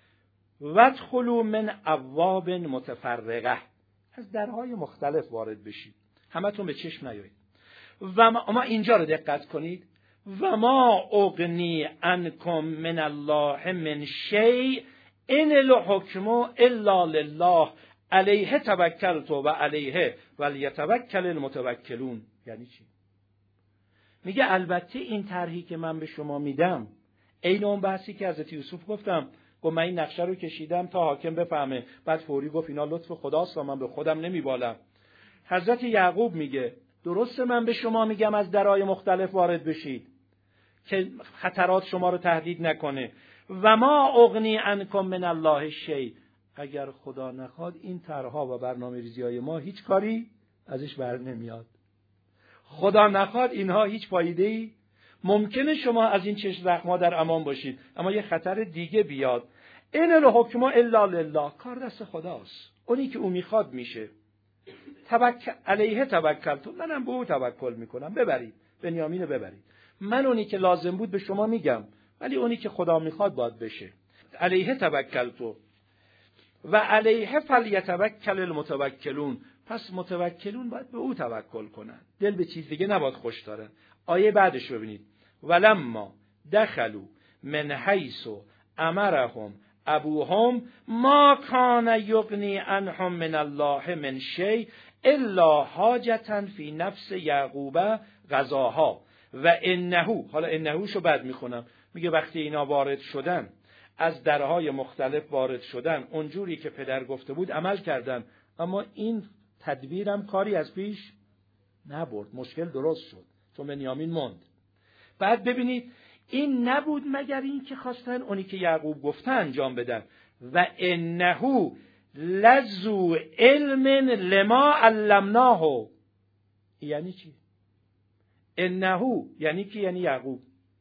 وادخلوا من ابواب متفرقه. از درهای مختلف وارد بشید، همتون به چشم نیایید. و ما اینجا رو دقت کنید. و ما اغنی عنکم من الله من شیء ان الحکم الا لله علیه توکلت و علیه ولیتوکل المتوکلون. یعنی چی؟ میگه البته این طرحی که من به شما میدم، عین اون بحثی که حضرت یوسف گفتم، گفت من این نقشه رو کشیدم تا حاکم بفهمه، بعد فوری گفت اینا لطف خداست و من به خودم نمیبالم. حضرت یعقوب میگه درسته من به شما میگم از درهای مختلف وارد بشید که خطرات شما رو تهدید نکنه. و ما اغنی عنکم من الله شیء، اگر خدا نخواد این طرحها و برنامه‌ریزی‌های ما هیچ کاری ازش بر نمیاد. خدا نخواد اینها هیچ فایده‌ای، ممکنه شما از این چشم زخم‌ها در امان باشید، اما یه خطر دیگه بیاد. ان الحکم الا لله، کار دست خداست، اونی که او میخواد میشه. توکل علیه توکلت، منم به او توکل میکنم، ببرید بنیامین رو ببرید. من اونی که لازم بود به شما میگم، ولی اونی که خدا میخواد باید بشه. علیه توکلت و علیه فلیتوکل المتوکلون. پس متوکلون باید به او توکل کنن، دل به چیز دیگه نباید خوش دارن. آیه بعدش رو ببینید. ولما دخلوا من حیث امرهم ابوهم ما کان یغنی عنهم من الله من شیء الا حاجة فی نفس یعقوب قضاها و انه. حالا انهوشو بعد میخونم. میگه وقتی اینا وارد شدن، از درهای مختلف وارد شدن، اونجوری که پدر گفته بود عمل کردن، اما این تدبیرم کاری از پیش نبرد، مشکل درست شد چون بنیامین موند. بعد ببینید این نبود مگر این که خواستن اونی که یعقوب گفته انجام بدن. و انه لذو علم لما علمناه. یعنی چی؟ انه یعنی کی؟ یعنی یعقوب.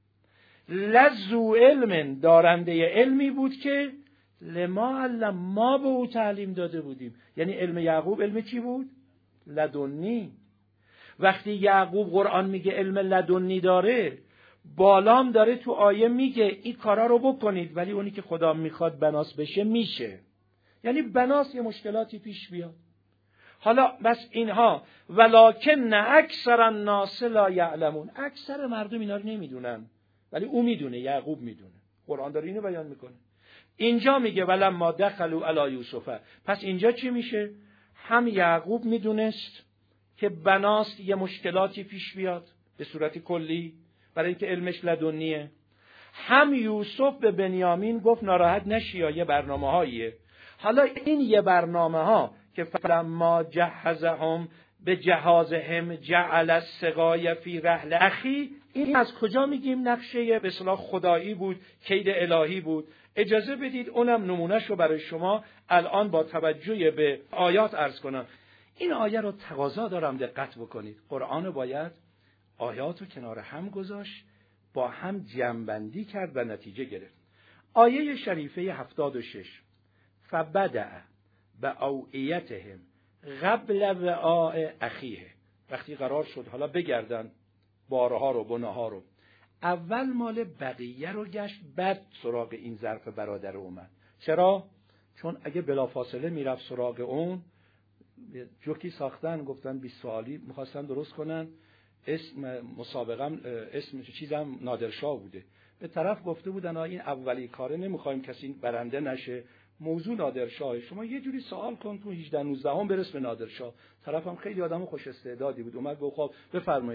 لذو علم، دارنده علمی بود که لما علم، ما به او تعلیم داده بودیم. یعنی علم یعقوب علم چی بود؟ لدنی. وقتی یعقوب قرآن میگه علم لدنی داره، بالام داره تو آیه میگه این کارا رو بکنید، ولی اونی که خدا میخواد بناس بشه میشه. یعنی بناس یه مشکلاتی پیش بیاد. حالا بس اینها ولکن اکثر الناس لا یعلمون، اکثر مردم اینا رو نمیدونن، ولی او میدونه، یعقوب میدونه. قرآن داره اینو بیان میکنه. اینجا میگه ولما دخلوا علی یوسف. پس اینجا چی میشه؟ هم یعقوب میدونست که بناست یه مشکلاتی پیش بیاد به صورت کلی برای اینکه علمش لدنیه، هم یوسف به بنیامین گفت ناراحت نشی، یه برنامه هاییه. حالا این یه برنامه ها که فلما جهزهم به جهازهم جعل السقای فی رحل اخی، این از کجا میگیم نقشه به اصطلاح خدایی بود، کید الهی بود. اجازه بدید اونم نمونهش رو برای شما الان با توجه به آیات عرض کنم. این آیه رو تقاضا دارم دقت بکنید. قرآن باید آیات رو کنار هم گذاشت، با هم جمع‌بندی کرد و نتیجه گرفت. آیه شریفه هفتاد و شش فبدأ بأوعیتهم قبل وعاء اخیه. وقتی قرار شد حالا بگردن بارها رو، بناها رو، اول مال بقیه رو گشت، بعد سراغ این ظرف برادر اومد. چرا؟ چون اگه بلافاصله میرفت سراغ اون، جوکی ساختن، گفتن بیست سوالی میخواستن درست کنن، اسم مسابقم اسم چیزم نادرشاه بوده، به طرف گفته بودن این اولی کاره، نمیخوایم کسی برنده نشه، موضوع نادرشاه، شما یه جوری سوال کن تو هجده نوزده هم برس به نادرشاه. طرف هم خیلی آدم خوش استعدادی بود، اومد گفت خب بفرمایید.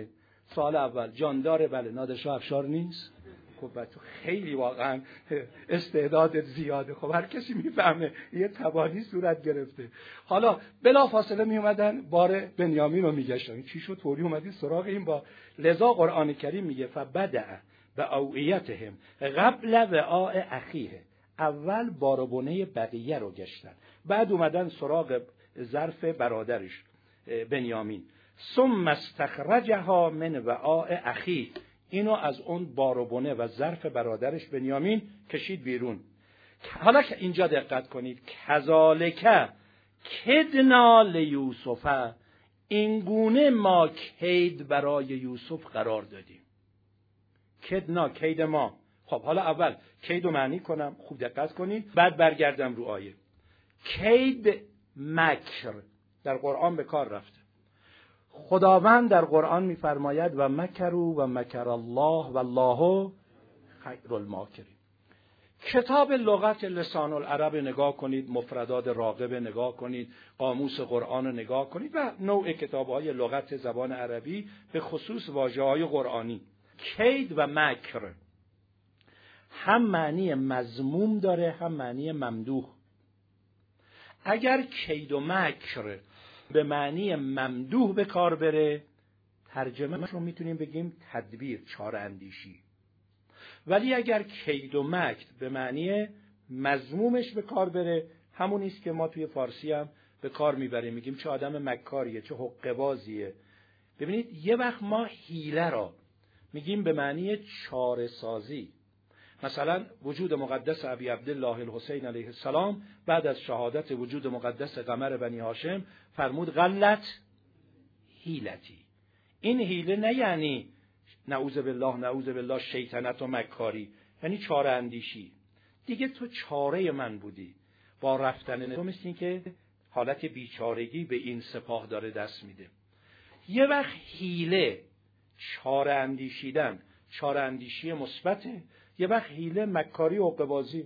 سوال اول جانداره؟ بله. نادرشاه افشار نیست؟ خب تو خیلی واقعا استعدادت زیاده. خب هر کسی میفهمه یه تبانی صورت گرفته. حالا بلا فاصله می اومدن بار بنیامین رو میگشتن. چی شد؟ طوری اومدی سراغ این با. لذا قرآن کریم میگه فبدأ بأوعیتهم قبل وعاء اخیه. اول باربونه بقیه رو گشتن، بعد اومدن سراغ ظرف برادرش بنیامین. ثم استخرجها من وعاء اخیه، اینو از اون باربونه و ظرف برادرش بنیامین کشید بیرون. حالا که اینجا دقت کنید، کذالک کدنا لیوسف، این گونه ما کید برای یوسف قرار دادیم. کدنا، کید ما. خب حالا اول کید رو معنی کنم، خوب دقت کنید، بعد برگردم رو آیه. کید مکر در قرآن به کار رفته. خداوند در قرآن می‌فرماید و مکروا و مکر الله و الله خیر الماکرین. کتاب لغت لسان العرب نگاه کنید، مفردات راغب نگاه کنید، قاموس قرآن نگاه کنید و نوع کتاب‌های لغت زبان عربی به خصوص واژه‌های قرآنی. کید و مکر هم معنی مذموم داره هم معنی ممدوح. اگر کید و مکر به معنی ممدوح به کار بره، ترجمه‌اش رو میتونیم بگیم تدبیر، چاره اندیشی. ولی اگر کید و مکر به معنی مذمومش به کار بره، همون است که ما توی فارسی هم به کار میبریم، میگیم چه آدم مکاریه، چه حقه‌بازیه. ببینید یه وقت ما حیله را میگیم به معنی چاره سازی. مثلا وجود مقدس ابی عبدالله الحسین علیه السلام بعد از شهادت وجود مقدس قمر بنی هاشم فرمود غلط حیلتی. این حیله نه یعنی نعوذ بالله نعوذ بالله شیطنت و مکاری، یعنی چاره اندیشی. دیگه تو چاره من بودی، با رفتن تو مثل این که حالت بیچارگی به این سپاه داره دست میده. یه وقت حیله چاره اندیشیدن، چاره اندیشی مثبته، یه وقت حیله مکاری و عقبازی.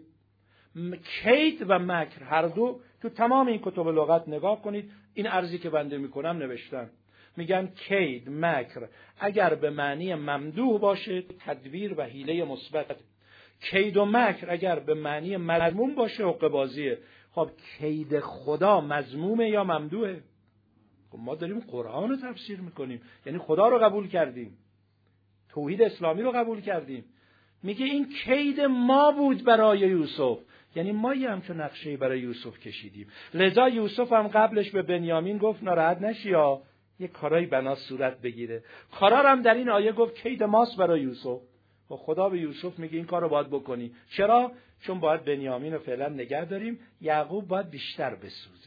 کید و مکر هر دو تو تمام این کتب لغت نگاه کنید، این عرضی که بنده میکنم نوشتن، میگن کید مکر اگر به معنی ممدوح باشه تدبیر و حیله مثبت، کید و مکر اگر به معنی مذموم باشه عقبازیه. خب کید خدا مذمومه یا ممدوحه؟ خب ما داریم قرآن رو تفسیر میکنیم، یعنی خدا رو قبول کردیم، توحید اسلامی رو قبول کردیم. میگه این کید ما بود برای یوسف، یعنی ما یه همچون نقشه‌ای برای یوسف کشیدیم. لذا یوسف هم قبلش به بنیامین گفت ناراحت نشی یا یه کارایی بنا صورت بگیره. کارا هم در این آیه گفت کید ماست برای یوسف. و خدا به یوسف میگه این کارو باید بکنی. چرا؟ چون باید بنیامین رو فعلا نگه داریم، یعقوب باید بیشتر بسوزه.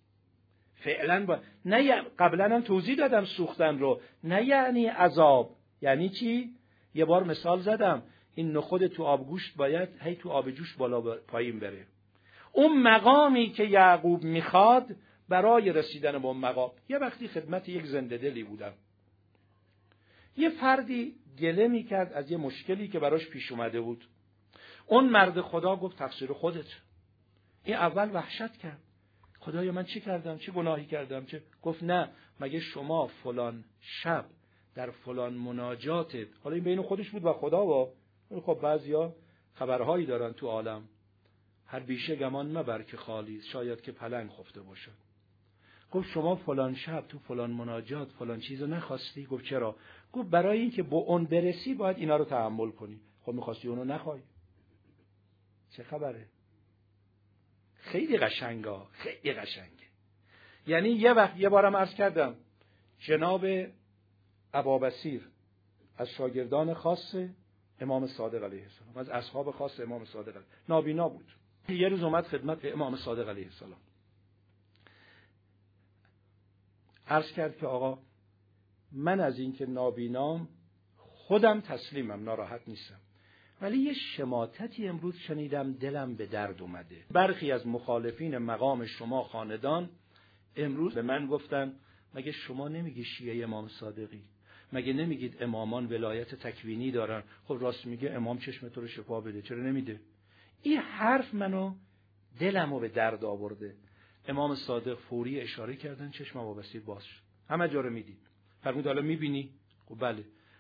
فعلا با نه قبلا هم توضیح دادم سوختن رو، نه یعنی عذاب. یعنی چی؟ یه بار مثال زدم، این نخود تو آبگوشت باید هی تو آب جوش بالا پایین بره. اون مقامی که یعقوب میخواد برای رسیدن به اون مقام، یه وقتی خدمت یک زنده دلی بودم، یه فردی گله میکرد از یه مشکلی که براش پیش اومده بود. اون مرد خدا گفت تقصیر خودت. این اول وحشت کرد، خدایا من چی کردم، چه گناهی کردم، چه؟ گفت نه، مگه شما فلان شب در فلان مناجاتت، حالا این بین خودش بود و خدا با، خب بعضیا خبرهایی دارن تو عالم، هر بیشه گمان مبر که خالی، شاید که پلنگ خفته باشد. گفت شما فلان شب تو فلان مناجات فلان چیزو نخواستی؟ گفت چرا؟ گفت برای این که با اون برسی باید اینا رو تحمل کنی. خب میخواستی اونو نخوای، چه خبره؟ خیلی قشنگا، خیلی قشنگه. یعنی یه وقت یه بارم عرض کردم جناب ابابصیر از شاگردان خاص امام صادق علیه السلام، از اصحاب خاص امام صادق علیه، نابینا بود. یه روز اومد خدمت امام صادق علیه السلام، عرض کرد که آقا من از این که نابینام خودم تسلیمم، ناراحت نیستم، ولی یه شماتتی امروز شنیدم دلم به درد اومده. برخی از مخالفین مقام شما خاندان امروز به من گفتن مگه شما نمیگی شیعه امام صادقی؟ مگه نمیگید امامان ولایت تکوینی دارن؟ خب راست میگه، امام چشم تو رو شفا بده، چرا نمیده؟ این حرف منو دلمو به درد آورده. امام صادق فوری اشاره کردن چشم ابابصیر باز شد، همه جا رو میدید. فرمود حالا میبینی؟ خب بله.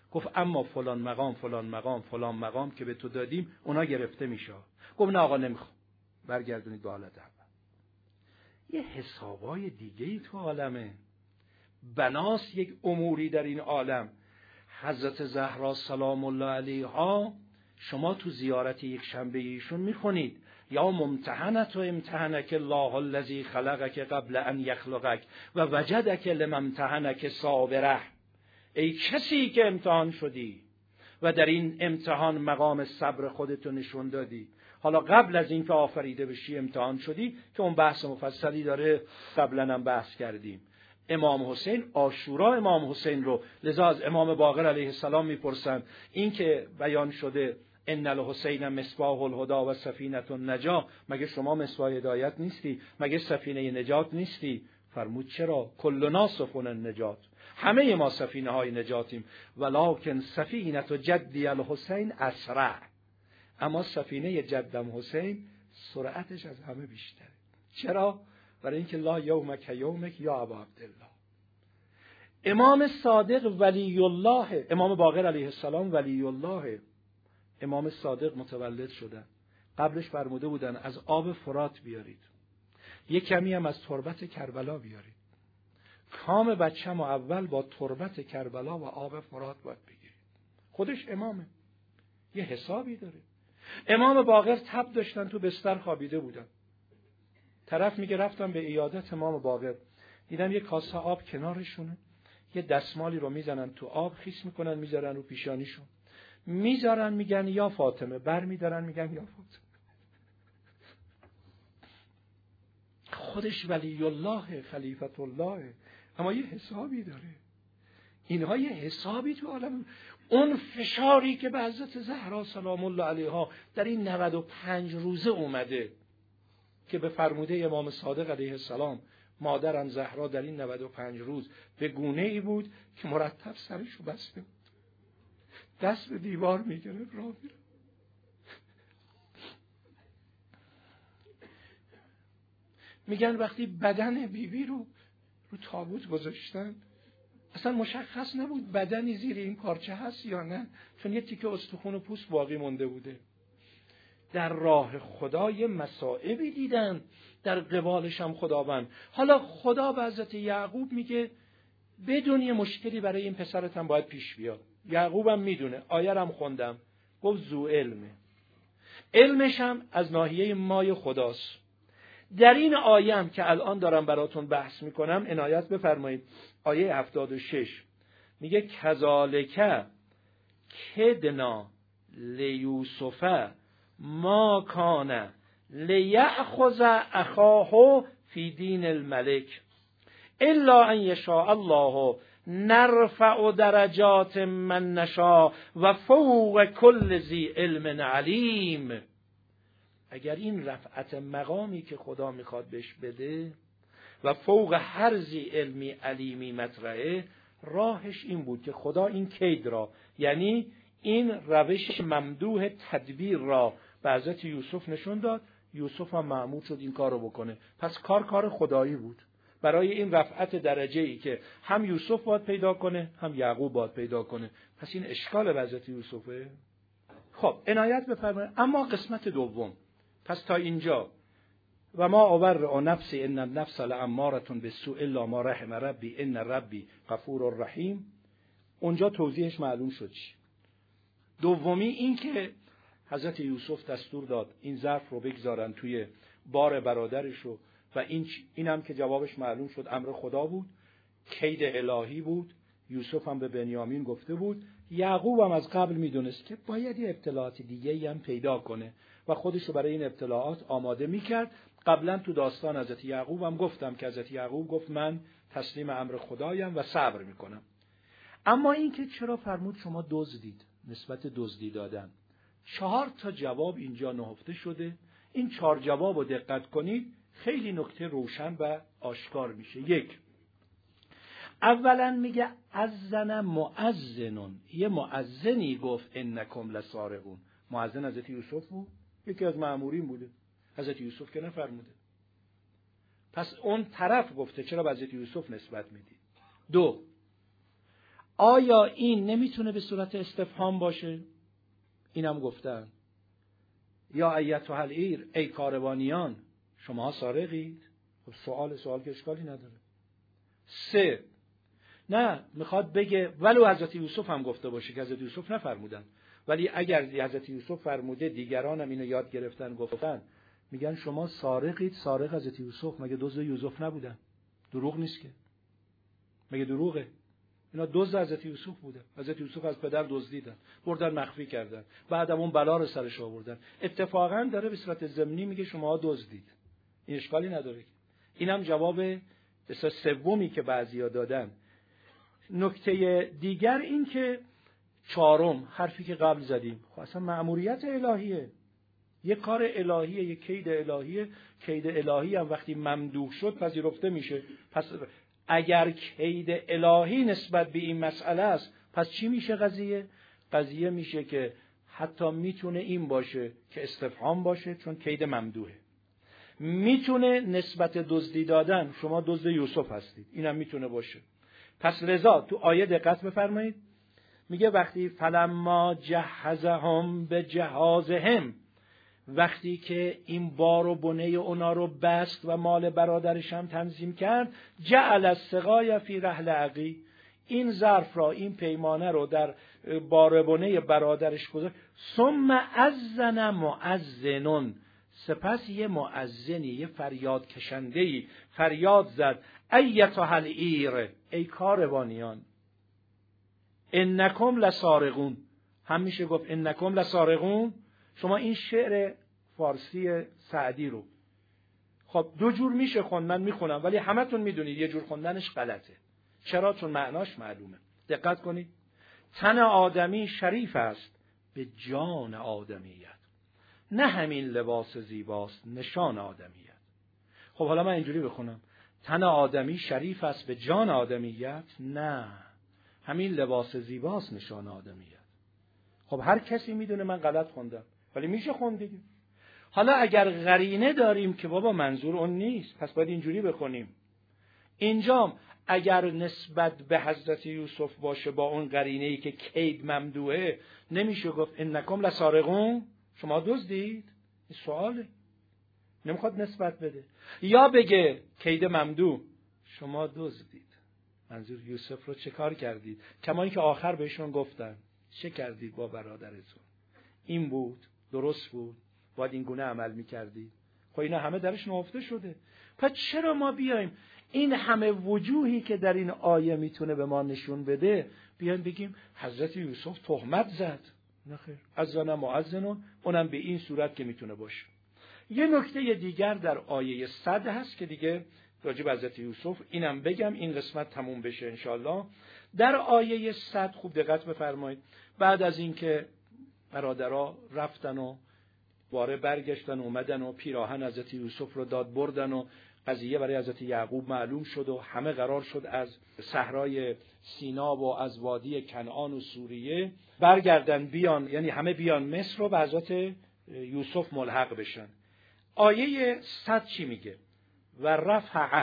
گفت اما فلان مقام فلان مقام فلان مقام که به تو دادیم اونا گرفته میشه. گفت نه آقا نمیخوام، برگردونید به حالت اول. یه حسابای دیگه ای تو عالمه، بناس یک اموری در این عالم. حضرت زهرا سلام الله علیها شما تو زیارت یک شنبه ایشون میخونید یا ممتحنت و امتحنک الله الذی خلقک قبل ان یخلقک و وجدک لممتحنک صابره. ای کسی که امتحان شدی و در این امتحان مقام صبر خودتو نشون دادی، حالا قبل از اینکه آفریده بشی امتحان شدی که اون بحث مفصلی داره، قبلا هم بحث کردیم. امام حسین، عاشورا امام حسین رو لذا از امام باقر علیه السلام میپرسن این که بیان شده ان الحسین مصباح الهدی و سفینه النجاة، مگه شما مصباح هدایت نیستی؟ مگه سفینه نجات نیستی؟ فرمود چرا؟ کلنا سفن النجات، همه ما سفینه های نجاتیم، ولکن سفینه جدی الحسین اسرع، اما سفینه جدم حسین سرعتش از همه بیشتره. چرا؟ برای اینکه لا یومک یومک یا ابا عبدالله. امام صادق ولی الله، امام باقر علیه السلام ولی الله، امام صادق متولد شدن، قبلش فرموده بودن از آب فرات بیارید، یک کمی هم از تربت کربلا بیارید. کام بچه‌مو اول با تربت کربلا و آب فرات باید بگیرید. خودش امامه، یه حسابی داره. امام باقر تب داشتن، تو بستر خوابیده بودن. طرف میگه رفتم به عیادت امام باقر، دیدم یه کاسه آب کنارشونه، یه دستمالی رو میزنن تو آب، خیس میکنن میذارن رو پیشانیشون، میذارن میگن یا فاطمه، بر میدارن میگن یا فاطمه. خودش ولی الله خلیفت الله، اما یه حسابی داره. اینها یه حسابی تو عالم. اون فشاری که به حضرت زهرا سلام الله علیها در این نود و پنج روزه اومده که به فرموده امام صادق علیه السلام مادرم زهرا در این نود و پنج روز به گونه ای بود که مرتب سرشو بسته بود، دست به دیوار میگرفت راه میره. میگن وقتی بدن بیبی رو رو تابوت گذاشتن اصلا مشخص نبود بدنی زیر این پارچه هست یا نه، چون یه تیکه استخون و پوست باقی مونده بوده. در راه خدا یه مصائبی دیدن، در قبالش هم خداوند. حالا خدا به حضرت یعقوب میگه بدون یه مشکلی برای این پسرت هم باید پیش بیاد. یعقوب هم میدونه، آیه هم خوندم، گفت ذو علمه، علمش هم از ناحیه مای خداست. در این آیه هم که الان دارم براتون بحث میکنم عنایت بفرمایید. آیه هفتاد و شش میگه کذالک کدنا لیوسف ما کان لیأخذ اخاه فی دین الملک الا ان یشاء الله نرفع درجات من نشاء و فوق کل ذی علم علیم. اگر این رفعت مقامی که خدا میخواد بهش بده و فوق هر ذی علمی علیمی مطرحه، راهش این بود که خدا این کید را، یعنی این روش ممدوح تدبیر را به حضرت یوسف نشون داد. یوسف هم مأمور شد این کار رو بکنه. پس کار کار خدایی بود برای این رفعت درجه ای که هم یوسف باید پیدا کنه هم یعقوب باید پیدا کنه. پس این اشکال به حضرت یوسفه. خب عنایت بفرمایید. اما قسمت دوم، پس تا اینجا و ما آور نفسی ان النفس لاماره بالسوء الا ما رحم ربی ان ربی غفور رحیم، اونجا توضیحش معلوم شد چی. دومی این که حضرت یوسف دستور داد این ظرف رو بگذارن توی بار برادرش رو و این اینم که جوابش معلوم شد امر خدا بود، کید الهی بود. یوسف هم به بنیامین گفته بود. یعقوب هم از قبل میدونست که باید یه ابتلاعات دیگه‌ای هم پیدا کنه و خودش رو برای این ابتلاعات آماده میکرد. قبلا تو داستان حضرت یعقوب هم گفتم که حضرت یعقوب گفت من تسلیم امر خدایم و صبر میکنم. اما این که چرا فرمود شما دزدید، نسبت دزدی دادن، چهار تا جواب اینجا نهفته شده. این چهار جواب رو دقت کنید خیلی نکته روشن و آشکار میشه. یک، اولا میگه اذن مؤذن، یه مؤذنی گفت انکم لسارقون. مؤذن حضرت یوسف بود، یکی از مأمورین بوده، حضرت یوسف که نفرموده. پس اون طرف گفته، چرا به حضرت یوسف نسبت میدی؟ دو، آیا این نمیتونه به صورت استفهام باشه؟ اینم گفتن یا ایتها العیر، ای کاروانیان شما سارقید. خب سوال سوال که اشکالی نداره. سه، نه میخواد بگه ولو حضرت یوسف هم گفته باشه که حضرت یوسف نفرمودن، ولی اگر حضرت یوسف فرموده دیگران هم اینو یاد گرفتن گفتن، میگن شما سارقید. سارق حضرت یوسف، مگه دزد یوسف نبودن؟ دروغ نیست که، مگه دروغه؟ اینا دزد حضرت یوسف بوده. حضرت یوسف از پدر دزدیدن، بردن مخفی کردن، بعدم اون بلا رو سرش آوردن. اتفاقا داره به صورت ضمنی میگه شما دزدید. این اشکالی نداره. اینم جواب به سومی که بعضیا دادن. نکته دیگر این که چهارم، حرفی که قبل زدیم، خب اصلا مأموریت الهیه، یه کار الهیه، یه کید الهیه. کید الهی هم وقتی ممدوح شد پذیرفته میشه. پس اگر کید الهی نسبت به این مسئله است، پس چی میشه قضیه؟ قضیه میشه که حتی میتونه این باشه که استفهام باشه، چون کید ممدوحه. میتونه نسبت دزدی دادن، شما دزد یوسف هستید، اینم میتونه باشه. پس لذا تو آیه دقت بفرمایید، میگه وقتی فلما جهزهم به جهازهم، وقتی که این بار و بنه اونا رو بست و مال برادرش هم تنظیم کرد، جعل السقای فی رحل اخی، این ظرف را، این پیمانه رو در بار و بنه برادرش گذاشت. ثم اذن مؤذن، سپس یه مؤذنی، یه فریاد کشنده‌ای فریاد زد ایتها العیر، ای کاروانیان، انکم لسارقون. هم میشه گفت انکم لسارقون. شما این شعر فارسی سعدی رو خب دو جور میشه خوند، من میخونم ولی همتون میدونید یه جور خوندنش غلطه. چرا؟ چون معناش معلومه. دقت کنید. تن آدمی شریف است به جان آدمیت، نه همین لباس زیباست نشان آدمیت. خب حالا من اینجوری بخونم، تن آدمی شریف است به جان آدمیت، نه همین لباس زیباست نشان آدمیت. خب هر کسی میدونه من غلط خوندم، ولی میشه خوند دیگه. حالا اگر قرینه داریم که بابا منظور اون نیست، پس باید اینجوری بخونیم. اینجام اگر نسبت به حضرت یوسف باشه با اون قرینه‌ای که کید ممدوحه، نمیشه گفت انکم لسارقون، شما دزدید. این سواله، نمیخواد نسبت بده. یا بگه کید ممدوح، شما دزدید، منظور یوسف رو چه کار کردید؟ کما اینکه آخر بهشون گفتن چه کردید با برادرتون؟ این بود، درست بود، باید این گونه عمل میکردید. خب اینا همه درش نهفته شده. پس چرا ما بیایم این همه وجوهی که در این آیه میتونه به ما نشون بده بیایم بگیم حضرت یوسف تهمت زد؟ نخیر، اذن مؤذن، اونم به این صورت که میتونه باشه. یه نکته دیگر در آیه صد هست که دیگه راجع به حضرت یوسف اینم بگم، این قسمت تموم بشه انشالله. در آیه صد خوب دقت بفرمایید. بعد از اینکه برادرها رفتن و واره برگشتن اومدن و پیراهن حضرت یوسف رو داد بردن و قضیه برای حضرت یعقوب معلوم شد و همه قرار شد از صحرای سینا و از وادی کنعان و سوریه برگردن بیان، یعنی همه بیان مصر و به حضرت یوسف ملحق بشن. آیه صد چی میگه؟ و رفع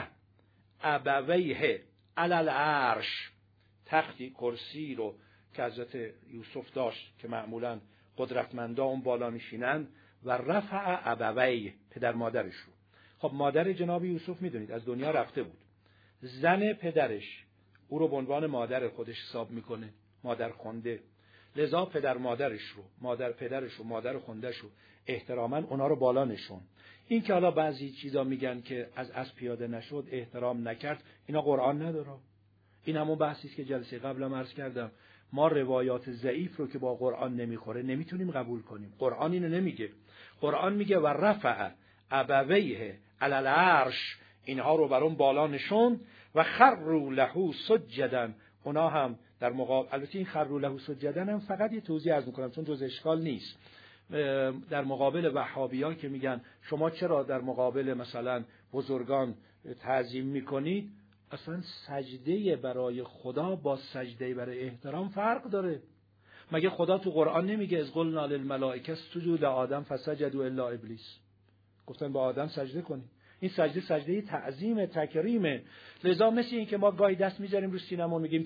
ابویه علی العرش، تختی کرسی رو که حضرت یوسف داشت که معمولا قدرتمندا اون بالا میشینن، و رفع ابویه، پدر مادرش رو. خب مادر جناب یوسف میدونید از دنیا رفته بود، زن پدرش او رو به عنوان مادر خودش حساب میکنه، مادر خونده، لذا پدر مادرش رو، مادر پدرش رو، مادر خوندهش رو احتراما اونا رو بالا نشون. این که حالا بعضی چیزا میگن که از از پیاده نشد، احترام نکرد، اینا قرآن نداره. این همون بحثی است که جلسه قبلم عرض کردم، ما روایات ضعیف رو که با قرآن نمیخوره نمیتونیم قبول کنیم. قرآن اینو نمیگه. قرآن میگه و رفع ابویه علی العرش، اینها رو بر اون بالا نشون، و خروا له سجدا، اونا هم در مقابل، البته این خروا له سجدا هم فقط یه توضیح عرض میکنم چون جز اشکال نیست، در مقابل وهابیان که میگن شما چرا در مقابل مثلا بزرگان تعظیم میکنید، اصلا سجده برای خدا با سجده برای احترام فرق داره. مگه خدا تو قرآن نمیگه از قلنا للملائکه اسجدوا لآدم فسجدوا الا ابلیس، گفتن با آدم سجده کنید. این سجده سجده تعظیم، تکریم. لذا مثل این که ما گاهی دست میذاریم رو سینمون میگیم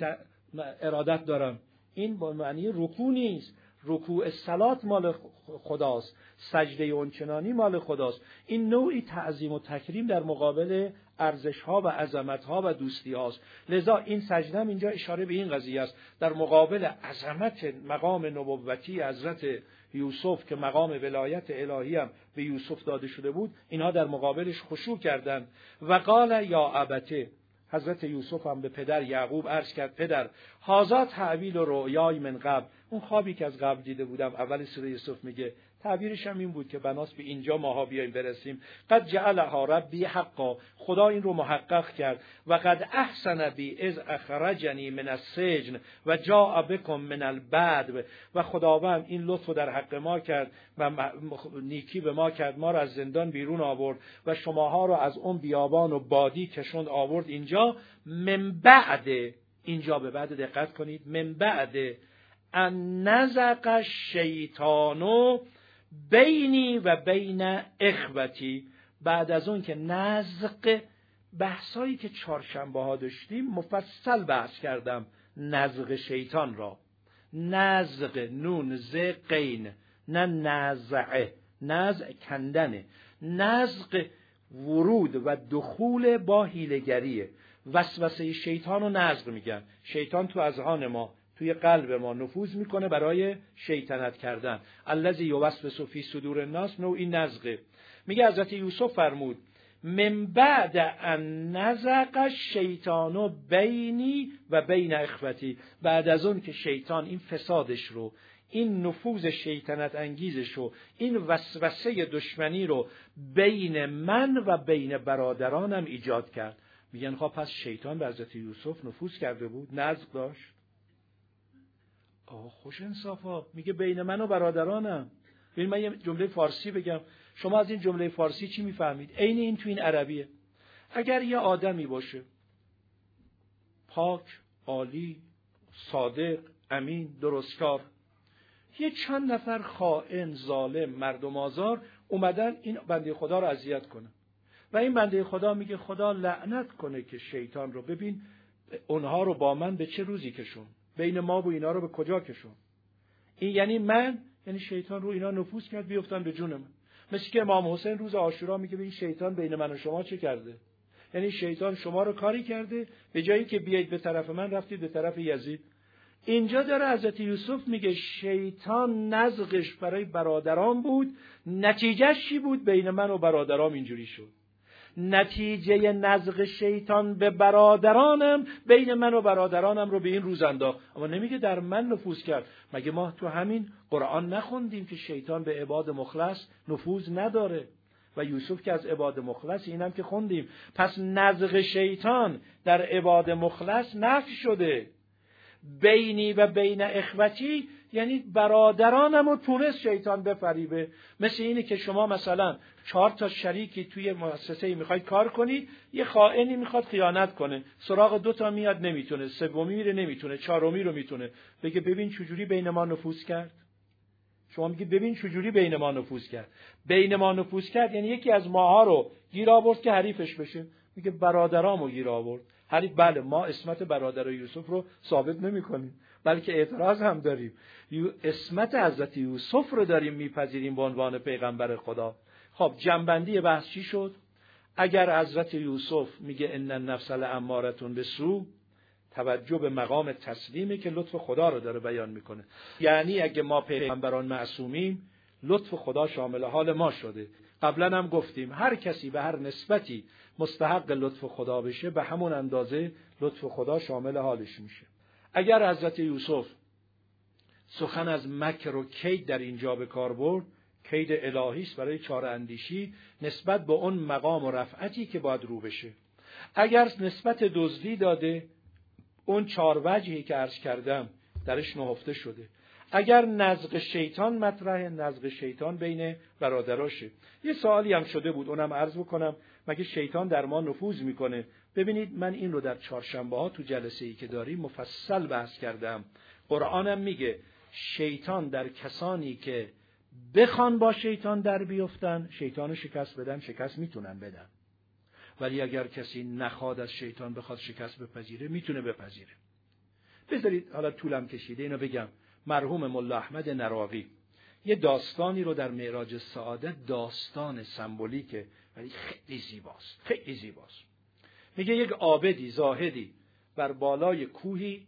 ارادت دارم. این با معنی رکوع نیست. رکوع صلات مال خداست، سجده اونچنانی مال خداست. این نوعی تعظیم و تکریم در مقابل ارزش‌ها و عظمت‌ها و دوستی‌هاست. لذا این سجده هم اینجا اشاره به این قضیه است. در مقابل عظمت مقام نبوتی حضرت یوسف که مقام ولایت الهی هم به یوسف داده شده بود، اینها در مقابلش خشوع کردند. و قال یا ابته، حضرت یوسف هم به پدر یعقوب عرض کرد پدر، هذا تعبیل رؤیای من قبل، اون خوابی که از قبل دیده بودم. اول سوره یوسف میگه تعبیرش هم این بود که بناس به اینجا ماها بیایم برسیم. قد جعلها ربی حقا، خدا این رو محقق کرد. و قد احسن بی اذ اخرجنی من السجن و جاء بكم من البدو، و خداوند این لطف رو در حق ما کرد و نیکی به ما کرد، ما رو از زندان بیرون آورد و شماها رو از اون بیابان و بادی کشوند آورد اینجا. من بعد، اینجا به بعد دقت کنید، من بعد ان نزغ الشیطان بینی و بین اخوتی، بعد از اون که نزغ، بحثایی که چهارشنبه ها داشتیم مفصل بحث کردم نزغ شیطان را. نزغ نون ز قین، نه نزعه، نزع کندنه. نزغ ورود و دخول با حیله‌گریه. وسوسه شیطان رو نزغ میگن. شیطان تو اذهان ما، توی قلب ما نفوذ میکنه برای شیطنت کردن. الذی یوسوس فی صدور الناس، نوعی نزغه. میگه حضرت یوسف فرمود من بعد ان نزغ الشیطان بینی و بین اخوتی، بعد از اون که شیطان این فسادش رو، این نفوذ شیطنت انگیزش رو، این وسوسه دشمنی رو بین من و بین برادرانم ایجاد کرد. میگن خب پس شیطان به حضرت یوسف نفوذ کرده بود، نزغ داشت. آه خوش انصافا، میگه بین من و برادرانم. ببین من یه جمله فارسی بگم، شما از این جمله فارسی چی میفهمید؟ عین این تو این عربیه. اگر یه آدمی باشه پاک، عالی، صادق، امین، درستکار، یه چند نفر خائن، ظالم، مردم آزار اومدن این بنده خدا رو اذیت کنه و این بنده خدا میگه خدا لعنت کنه که شیطان رو، ببین اونها رو با من به چه روزی کشون، بین ما و اینا رو به کجا کشون. این یعنی من، یعنی شیطان رو اینا نفوذ کرد بیفتن به جون من. مثل که امام حسین روز عاشورا میگه این شیطان بین من و شما چه کرده؟ یعنی شیطان شما رو کاری کرده، به جایی که بیایید به طرف من رفتید به طرف یزید. اینجا داره حضرت یوسف میگه شیطان نزغش برای برادران بود، نتیجهش چی بود؟ بین من و برادرام اینجوری شد. نتیجه نزغ شیطان به برادرانم بین من و برادرانم رو به این روز انداخت. اما نمیگه در من نفوذ کرد. مگه ما تو همین قرآن نخوندیم که شیطان به عباد مخلص نفوذ نداره؟ و یوسف که از عباد مخلص، اینم که خوندیم. پس نزغ شیطان در عباد مخلص نفی شده. بینی و بین اخوتی یعنی برادرانم رو تونست شیطان بفریبه. مثل اینه که شما مثلا چهار تا شریکی توی مؤسسه‌ای میخواید کار کنید، یه خائنی میخواد خیانت کنه، سراغ دو تا میاد نمیتونه، سومی میره نمیتونه، چهارمی رو میتونه، بگه ببین چجوری بین ما نفوذ کرد. شما میگید ببین چجوری بین ما نفوذ کرد. بین ما نفوذ کرد یعنی یکی از ماها رو گیر آورد که حریفش بشه. میگه برادرامو گیر آورد. حریف، بله ما اسمت برادر یوسف رو ثابت نمی‌کنیم، بلکه اعتراض هم داریم. اسمت حضرت یوسف رو داریم میپذیریم به عنوان پیغمبر خدا. خب جنبندی بحث چی شد؟ اگر حضرت یوسف میگه ان النفس لامارتون بالسوء، توجه به مقام تسلیمه که لطف خدا رو داره بیان میکنه. یعنی اگه ما پیغمبران معصومیم، لطف خدا شامل حال ما شده. قبلا هم گفتیم هر کسی به هر نسبتی مستحق لطف خدا بشه، به همون اندازه لطف خدا شامل حالش میشه. اگر حضرت یوسف سخن از مکر و کید در اینجا به کار برد، کید الهی است برای چاره اندیشی نسبت به اون مقام و رفعتی که باید رو بشه. اگر نسبت دزدی داده، اون چار وجهی که عرض کردم درش نهفته شده. اگر نزغ شیطان مطرحه، نزغ شیطان بین برادراشه. یه سوالی هم شده بود، اونم عرض بکنم، مگه شیطان در ما نفوذ میکنه؟ ببینید من این رو در چهارشنبه ها تو جلسه ای که داریم مفصل بحث کردم. قرآنم میگه شیطان در کسانی که بخوان با شیطان در بیفتن، شیطانو شکست بدن، شکست میتونن بدن. ولی اگر کسی نخواد از شیطان بخواد شکست بپذیره، میتونه بپذیره. بذارید حالا طولم کشیده اینو بگم. مرحوم ملا احمد نراقی یه داستانی رو در معراج سعادت، داستان سمبولیکه ولی خیلی زیباست، خیلی زیباست. میگه یک عابدی زاهدی بر بالای کوهی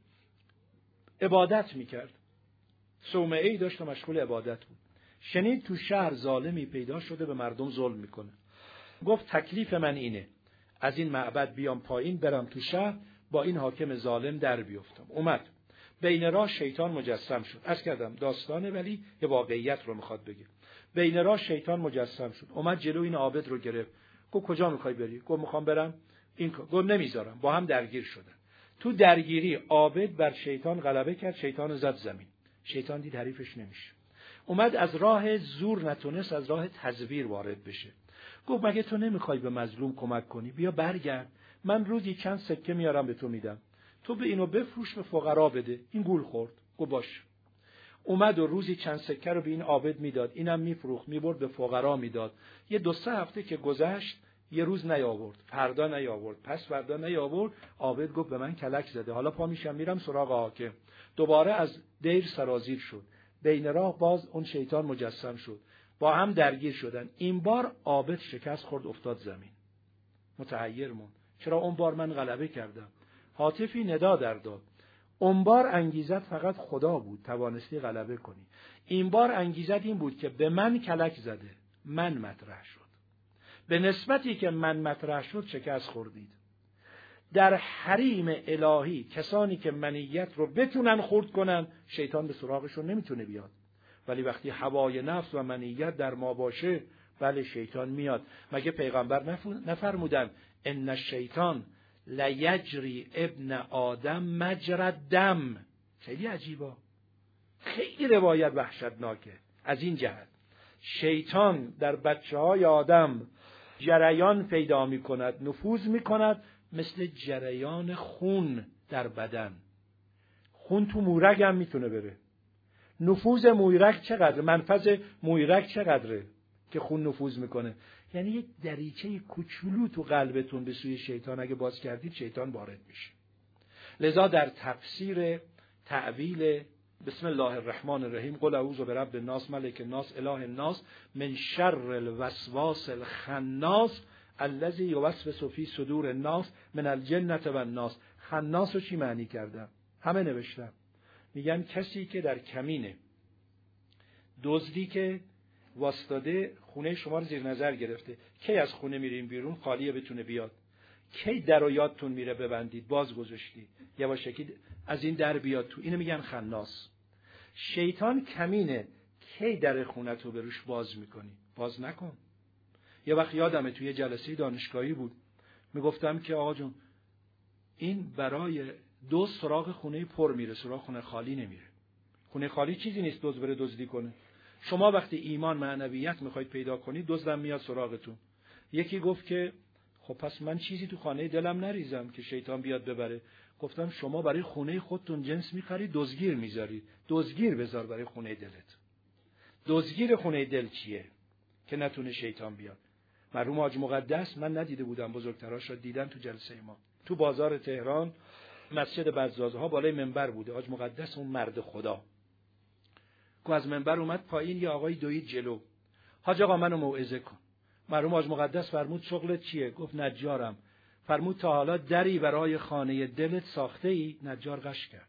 عبادت میکرد. صومعه‌ای داشت و مشغول عبادت بود. شنید تو شهر ظالمی پیدا شده به مردم ظلم میکنه. گفت تکلیف من اینه، از این معبد بیام پایین برم تو شهر با این حاکم ظالم در بیفتم. اومد بین راه شیطان مجسم شد. عرض کردم داستانه ولی یه واقعیت رو میخواد بگه. بین راه شیطان مجسم شد، اومد جلو این عابد رو گرفت. گفت کجا میخوای بری؟ گفت میخوام برم این. گفت نمیذارم. با هم درگیر شدن. تو درگیری عابد بر شیطان غلبه کرد، شیطان رو زد زمین. شیطان دید حریفش نمیشه. اومد از راه زور نتونست از راه تزویر وارد بشه. گفت مگه تو نمیخوای به مظلوم کمک کنی؟ بیا برگرد، من روزی چند سکه میارم به تو میدم، تو به اینو بفروش به فقرا بده. این گول خورد. گفت باش. اومد و روزی چند سکه رو به این عابد میداد، اینم میفروخت میبرد به فقرا میداد. یه دو سه هفته که گذشت یه روز نیاورد، فردا نیاورد، پس فردا نیاورد. عابد گفت به من کلک زده، حالا پا میشم میرم سراغ حاکم. دوباره از دیر سرازیر شد. بین راه باز اون شیطان مجسم شد، با هم درگیر شدن. این بار عابد شکست خورد، افتاد زمین، متحیر موند. چرا اون بار من غلبه کردم؟ هاتفی ندا در داد. اون بار انگیزت فقط خدا بود، توانستی غلبه کنی. این بار انگیزت این بود که به من کلک زده، من مطرح شد. به نسبتی که من مطرح شد شکست خوردید. در حریم الهی کسانی که منیت رو بتونن خرد کنن، شیطان به سراغشون نمیتونه بیاد. ولی وقتی هوای نفس و منیت در ما باشه، بله شیطان میاد. مگه پیغمبر نفرمودن ان الشیطان لیجری ابن آدم مجرى الدم؟ خیلی عجیبه، خیلی روایت وحشتناکه. از این جهت شیطان در بچه های آدم جریان پیدا می کند، نفوذ می کند، مثل جریان خون در بدن. خون تو مورگ هم میتونه بره. نفوذ مویرگ چقدر، منفذ مویرگ چقدره که خون نفوذ میکنه؟ یعنی یک دریچه کوچولو تو قلبتون به سوی شیطان اگه باز کردید، شیطان وارد میشه. لذا در تفسیر تعویل بسم الله الرحمن الرحیم قل اعوذ برب الناس ملک الناس اله الناس من شر الوسواس الخناس الذی یوسوس فی صدور الناس من الجنة والناس. خناس رو چی معنی کردم؟ همه نوشتم. میگن کسی که در کمینه، دزدی که واسطاده خونه شما رو زیر نظر گرفته. کی از خونه میریم بیرون خالیه بتونه بیاد؟ کی در و یادتون میره ببندید باز گذاشتید یواشکی از این در بیاد تو؟ اینو میگن خناس. شیطان کمینه، کی در خونتو بروش باز میکنی؟ باز نکن. یه وقت یادمه توی جلسه دانشگاهی بود، میگفتم که آقا جون این برای دزد سراغ خونه پر میره، سراغ خونه خالی نمیره. خونه خالی چیزی نیست دزد بره دزدی کنه. شما وقتی ایمان معنویت میخواید پیدا کنید، دزدم میاد سراغتون. یکی گفت که خب پس من چیزی تو خانه دلم نریزم که شیطان بیاد ببره. گفتم شما برای خونه خودتون جنس میخرید، دزگیر میذارید. دزگیر بذار برای خونه دلت. دزگیر خونه دل چیه که نتونه شیطان بیاد؟ مرحوم حاج مقدس، من ندیده بودم، بزرگتراش را دیدن تو جلسه ما تو بازار تهران مسجد بزازه ها بالای منبر بوده. حاج مقدس اون مرد خدا که از منبر اومد پایین، یه آقای دوید جلو. حاج آقا منو موعظه کن. مرحوم حاج مقدس فرمود شغلت چیه؟ گفت نجارم. فرمود تا حالا دری برای خانه دلت ساخته ای؟ نجار قش کرد.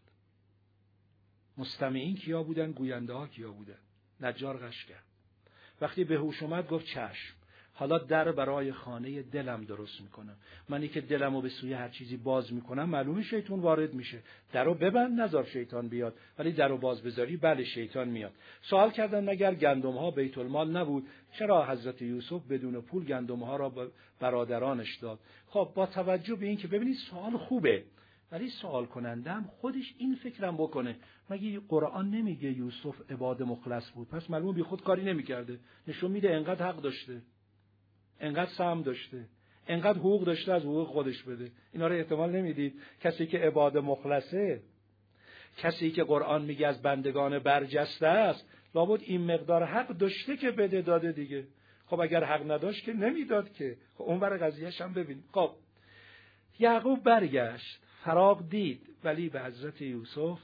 مستمعین کیا بودن؟ گوینده ها کیا بودن؟ نجار قش کرد. وقتی به هوش اومد گفت چشم، حالا در برای خانه دلم درست میکنم. منی که دلمو به سوی هر چیزی باز میکنم، معلومه شیطان وارد میشه. درو ببند نذار شیطان بیاد، ولی درو باز بذاری بله شیطان میاد. سوال کردن مگر گندم ها بیت المال نبود؟ چرا حضرت یوسف بدون پول گندم ها را به برادرانش داد؟ خب با توجه به این که ببینید سوال خوبه، ولی سوال کنندم خودش این فکرم بکنه، مگه قرآن نمیگه یوسف عباد مخلص بود؟ پس معلومه بی خود کاری نمیکرده. نشون میده انقدر حق داشته، انقدر سهم داشته، انقدر حقوق داشته از حقوق خودش بده. اینا رو احتمال نمیدید. کسی که عباد مخلصه، کسی که قرآن میگه از بندگان برجسته است، لابد این مقدار حق داشته که بده، داده دیگه. خب اگر حق نداشت که نمیداد که. خب اون برای قضیهش هم ببین. خب یعقوب برگشت، فراق دید ولی به حضرت یوسف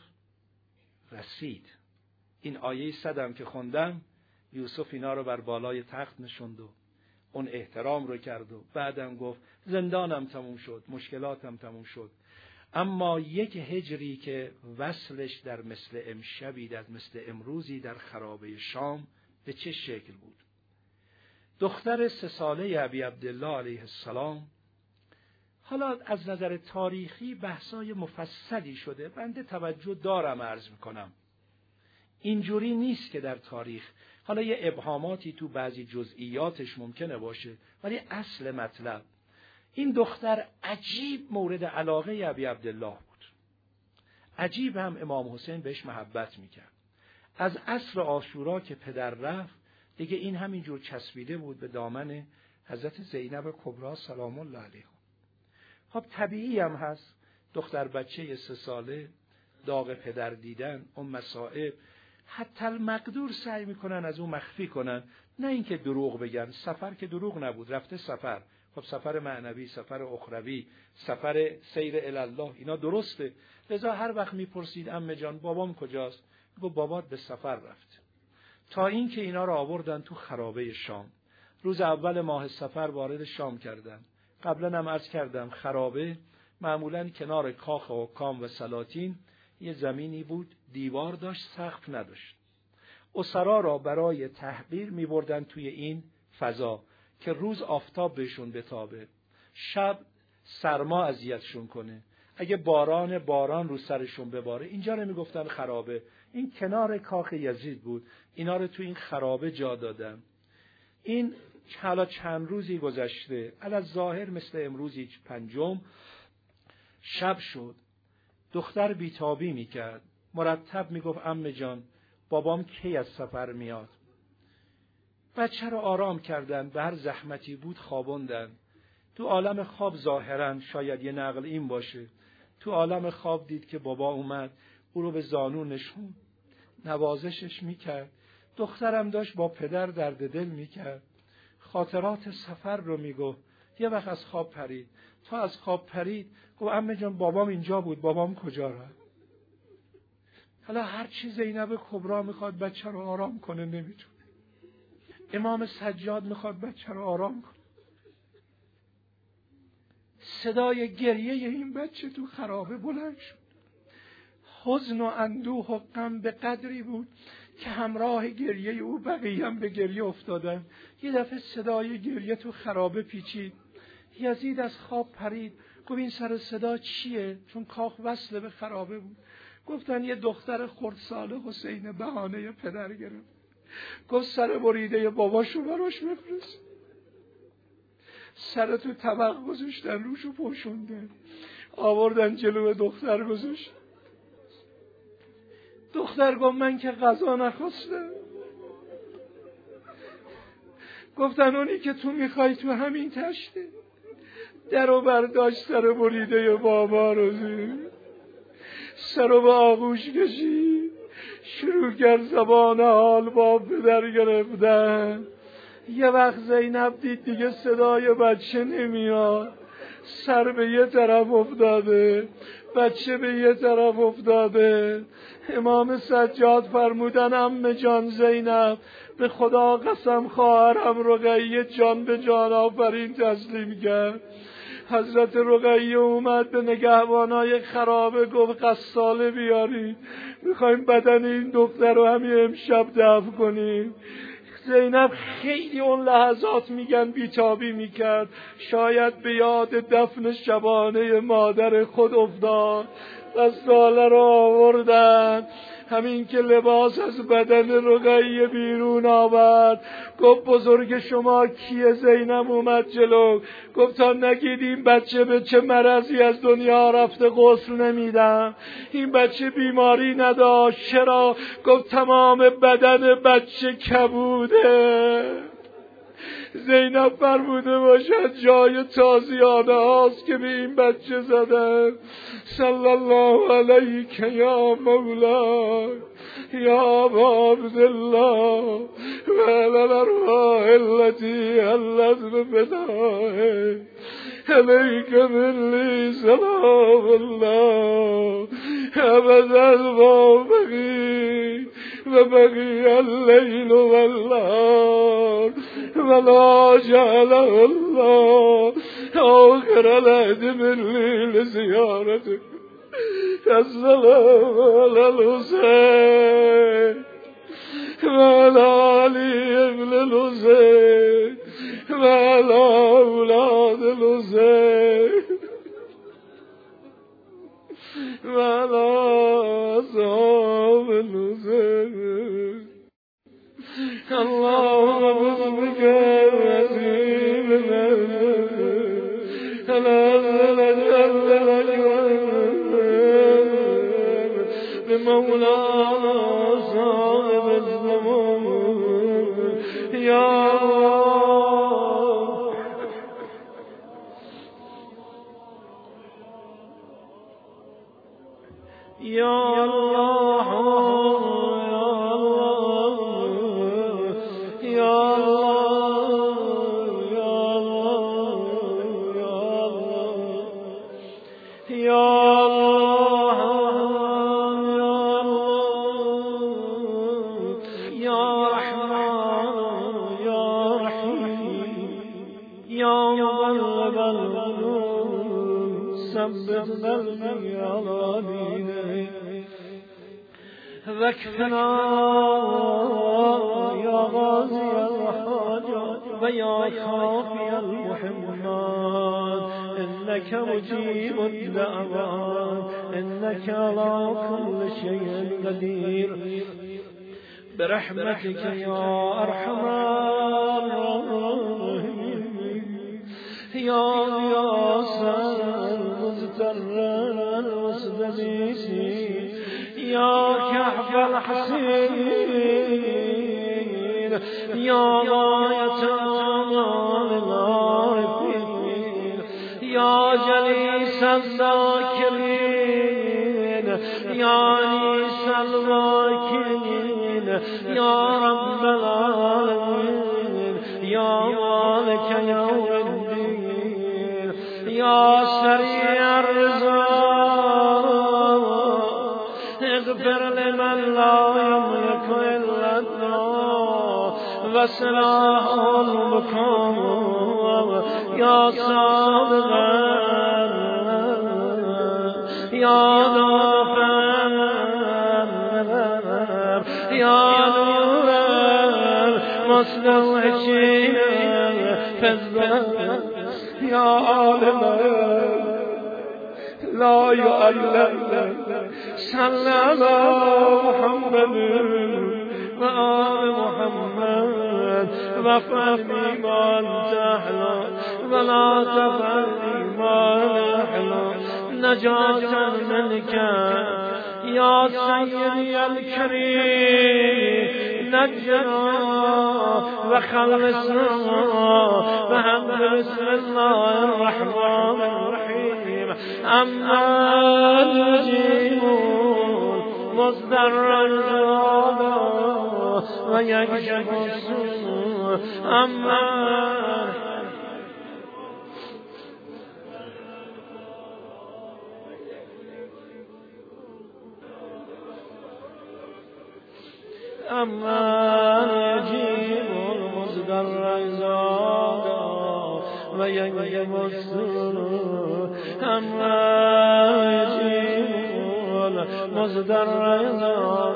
رسید. این آیه صدم که خوندم، یوسف اینا رو بر بالای تخت نشوند و اون احترام رو کرد و بعدم گفت زندانم تموم شد، مشکلاتم تموم شد. اما یک هجری که وصلش در مثل امشبی، در مثل امروزی در خرابه شام به چه شکل بود؟ دختر سه ساله ابی عبدالله علیه السلام، حالا از نظر تاریخی بحثای مفصلی شده، بنده توجه دارم عرض میکنم. اینجوری نیست که در تاریخ، حالا یه ابهاماتی تو بعضی جزئیاتش ممکنه باشه، ولی اصل مطلب این دختر عجیب مورد علاقه ابی عبدالله بود. عجیب هم امام حسین بهش محبت میکرد. از عصر عاشورا که پدر رفت دیگه این همینجور چسبیده بود به دامن حضرت زینب کبری سلام الله علیها. خب طبیعی هم هست دختر بچه سه ساله داغ پدر دیدن، اون مصائب حتی المقدور سعی میکنن از اون مخفی کنن، نه اینکه دروغ بگن. سفر که دروغ نبود، رفته سفر، خب سفر معنوی، سفر اخروی، سفر سیر الله، اینا درسته. لذا هر وقت میپرسید عمه جان بابام کجاست، گفت بابات به سفر رفت. تا این که اینا رو آوردن تو خرابه شام. روز اول ماه سفر وارد شام کردن. قبلا هم عرض کردم خرابه معمولاً کنار کاخ و حکام و سلاطین یه زمینی بود، دیوار داشت، سقف نداشت. اسرا را برای تحقیر می بردن توی این فضا که روز آفتاب بهشون بتابه، شب سرما اذیتشون کنه، اگه باران باران رو سرشون بباره. اینجا رو می گفتن خرابه. این کنار کاخ یزید بود، اینا رو تو این خرابه جا دادن. این حالا چند روزی گذشته، علی ظاهر مثل امروزی پنجم شب شد. دختر بیتابی میکرد، مرتب میگفت عمه جان بابام کی از سفر میاد. بچه رو آرام کردن، به هر زحمتی بود خوابوندن. تو عالم خواب ظاهرا شاید یه نقل این باشه، تو عالم خواب دید که بابا اومد، او رو به زانو نشون، نوازشش میکرد. دخترم داشت با پدر درد دل میکرد، خاطرات سفر رو میگفت. یه وقت از خواب پرید. تا از خواب پرید گفت عمه جان بابام اینجا بود، بابام کجا رفت؟ حالا هر چی زینب کبری میخواد بچه رو آرام کنه نمیتونه. امام سجاد میخواد بچه رو آرام کنه. صدای گریه این بچه تو خرابه بلند شد. حزن و اندوه و غم به قدری بود که همراه گریه او بقیه هم به گریه افتادن. یه دفعه صدای گریه تو خرابه پیچید. یزید از خواب پرید، گفت این سر صدا چیه؟ چون کاخ وصل به خرابه بود. گفتن یه دختر خردساله حسین بهانه پدر گرفت، گفت سر بریده باباشو براش بفرست. سر تو طبق گذاشتن، روشو پوشوندن، آوردن جلو دختر گذاشت. دختر گفت من که غذا نخواستم. گفتن اونی که تو میخوای تو همین تشته. در و برداشت، سر بریده بابا رو زید، سر رو به آغوش کشید، شروع کرد زبان حال با پدر گرفتن. یه وقت زینب دید دیگه صدای بچه نمیاد، سر به یه طرف افتاده، بچه به یه طرف افتاده. امام سجاد فرمودن عمه جان زینب به خدا قسم خواهرم رقیه جان به جان آفرین تسلیم کرد. حضرت رقیه اومد به نگهبانای خرابه گفت غساله بیارید، میخوایم بدن این دختر رو همین امشب دفن کنیم. زینب خیلی اون لحظات میگن بیتابی میکرد، شاید به یاد دفن شبانه مادر خود افتاد. غساله رو آوردن، همین که لباس از بدن رقیه بیرون آورد گفت بزرگ شما کیه؟ زینب اومد جلو گفت تا نگید این بچه به چه مرضی از دنیا رفته غسل نمیدم. این بچه بیماری نداشت. چرا؟ گفت تمام بدن بچه کبوده. زینب فرموده باشد جای تازیانه هاست که به این بچه زدن. صلی الله علیک یا مولا یا ابا عبدالله و علی الارواح التي حلت بفدائه. عليك مني سلام الله أبدا ما بقي وبقي الليل والنهار ولا جعله الله آخر العهد مني لزيارتك. السلام على الحسين وعلى علي ابن الحسين وعلى أولاد الحسين وعلى أصحاب الحسين. اللهم باسمك وسيم بمولانا صاحب الزمان يا الله يا الله يا الله يا الله يا ثبت قلبي على دينك واكفنا يا غازي الحاجات ويا خافي المحمات إنك مجيب الدعوات إنك على كل شيء قدير برحمتك يا أرحم الراحمين يا غياث المزتر المستغيثين يا كهف الحسين يا غاية آمال العارفين يا جليس الذاكرين يا أنيس الذاكرين يا رب العالمين يا مالك يوم الدين يا سريع الرزق اغفر لمن لا يملك إلا الله وسلاه المقام يا سابق يا دافع يا نور مستوحشين فالذات يا عالم لا يعلم صلى على محمد وآل محمد وافعلني ما انت أحلى ولا تفعلني ما نحلى نجاة منك يا سيدي الكريم نجنا وخلصنا وهم بسم الله الرحمن الرحيم أما يجيبون مصدر الجواب ويكشف السوء أما أما يجيب المصدر إذا ويكشف السوء أما يجيب المصدر إذا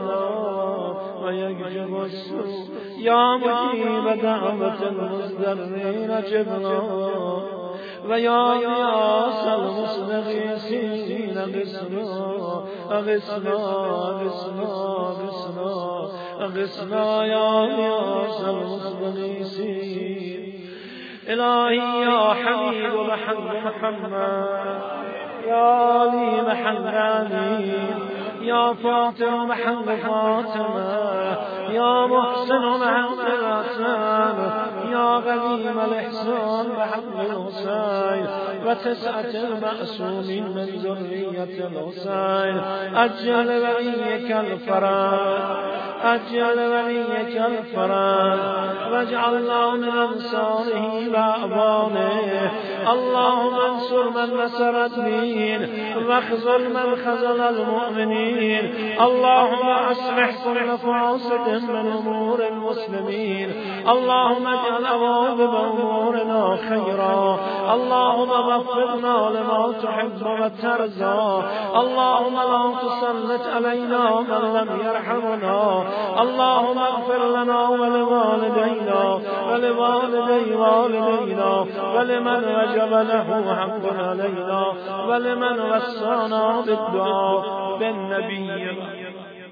ويكشف السوء يا مجيب دعوة المصدرين أجبنا ويا غياث المستغيثين أغثنا أغثنا أغثنا أغثنا أغثنا يا غياث المستغيثين إلهي يا حبيب محمد يا علي محمد يا فاطمة محمد فاطمة يا محسن محمد حسن يا غنيم الإحسان بحق الحسين وتسعة المعصومين من ذرية الحسين أجل وليك الفرج أجل وليك الفرج واجعلنا من أنصاره وأعوانه اللهم انصر من نصر الدين واخذل من خذل المؤمنين اللهم أصلح كل فاسد من أمور المسلمين اللهم اجعل عواقب أمورنا خيرا اللهم وفقنا لما تحب وترضى اللهم لا تسلط علينا من لم يرحمنا اللهم اغفر لنا ولوالدينا ولوالدي والدينا ولمن وجب له حق علينا ولمن وصانا بالدعاء بالنبي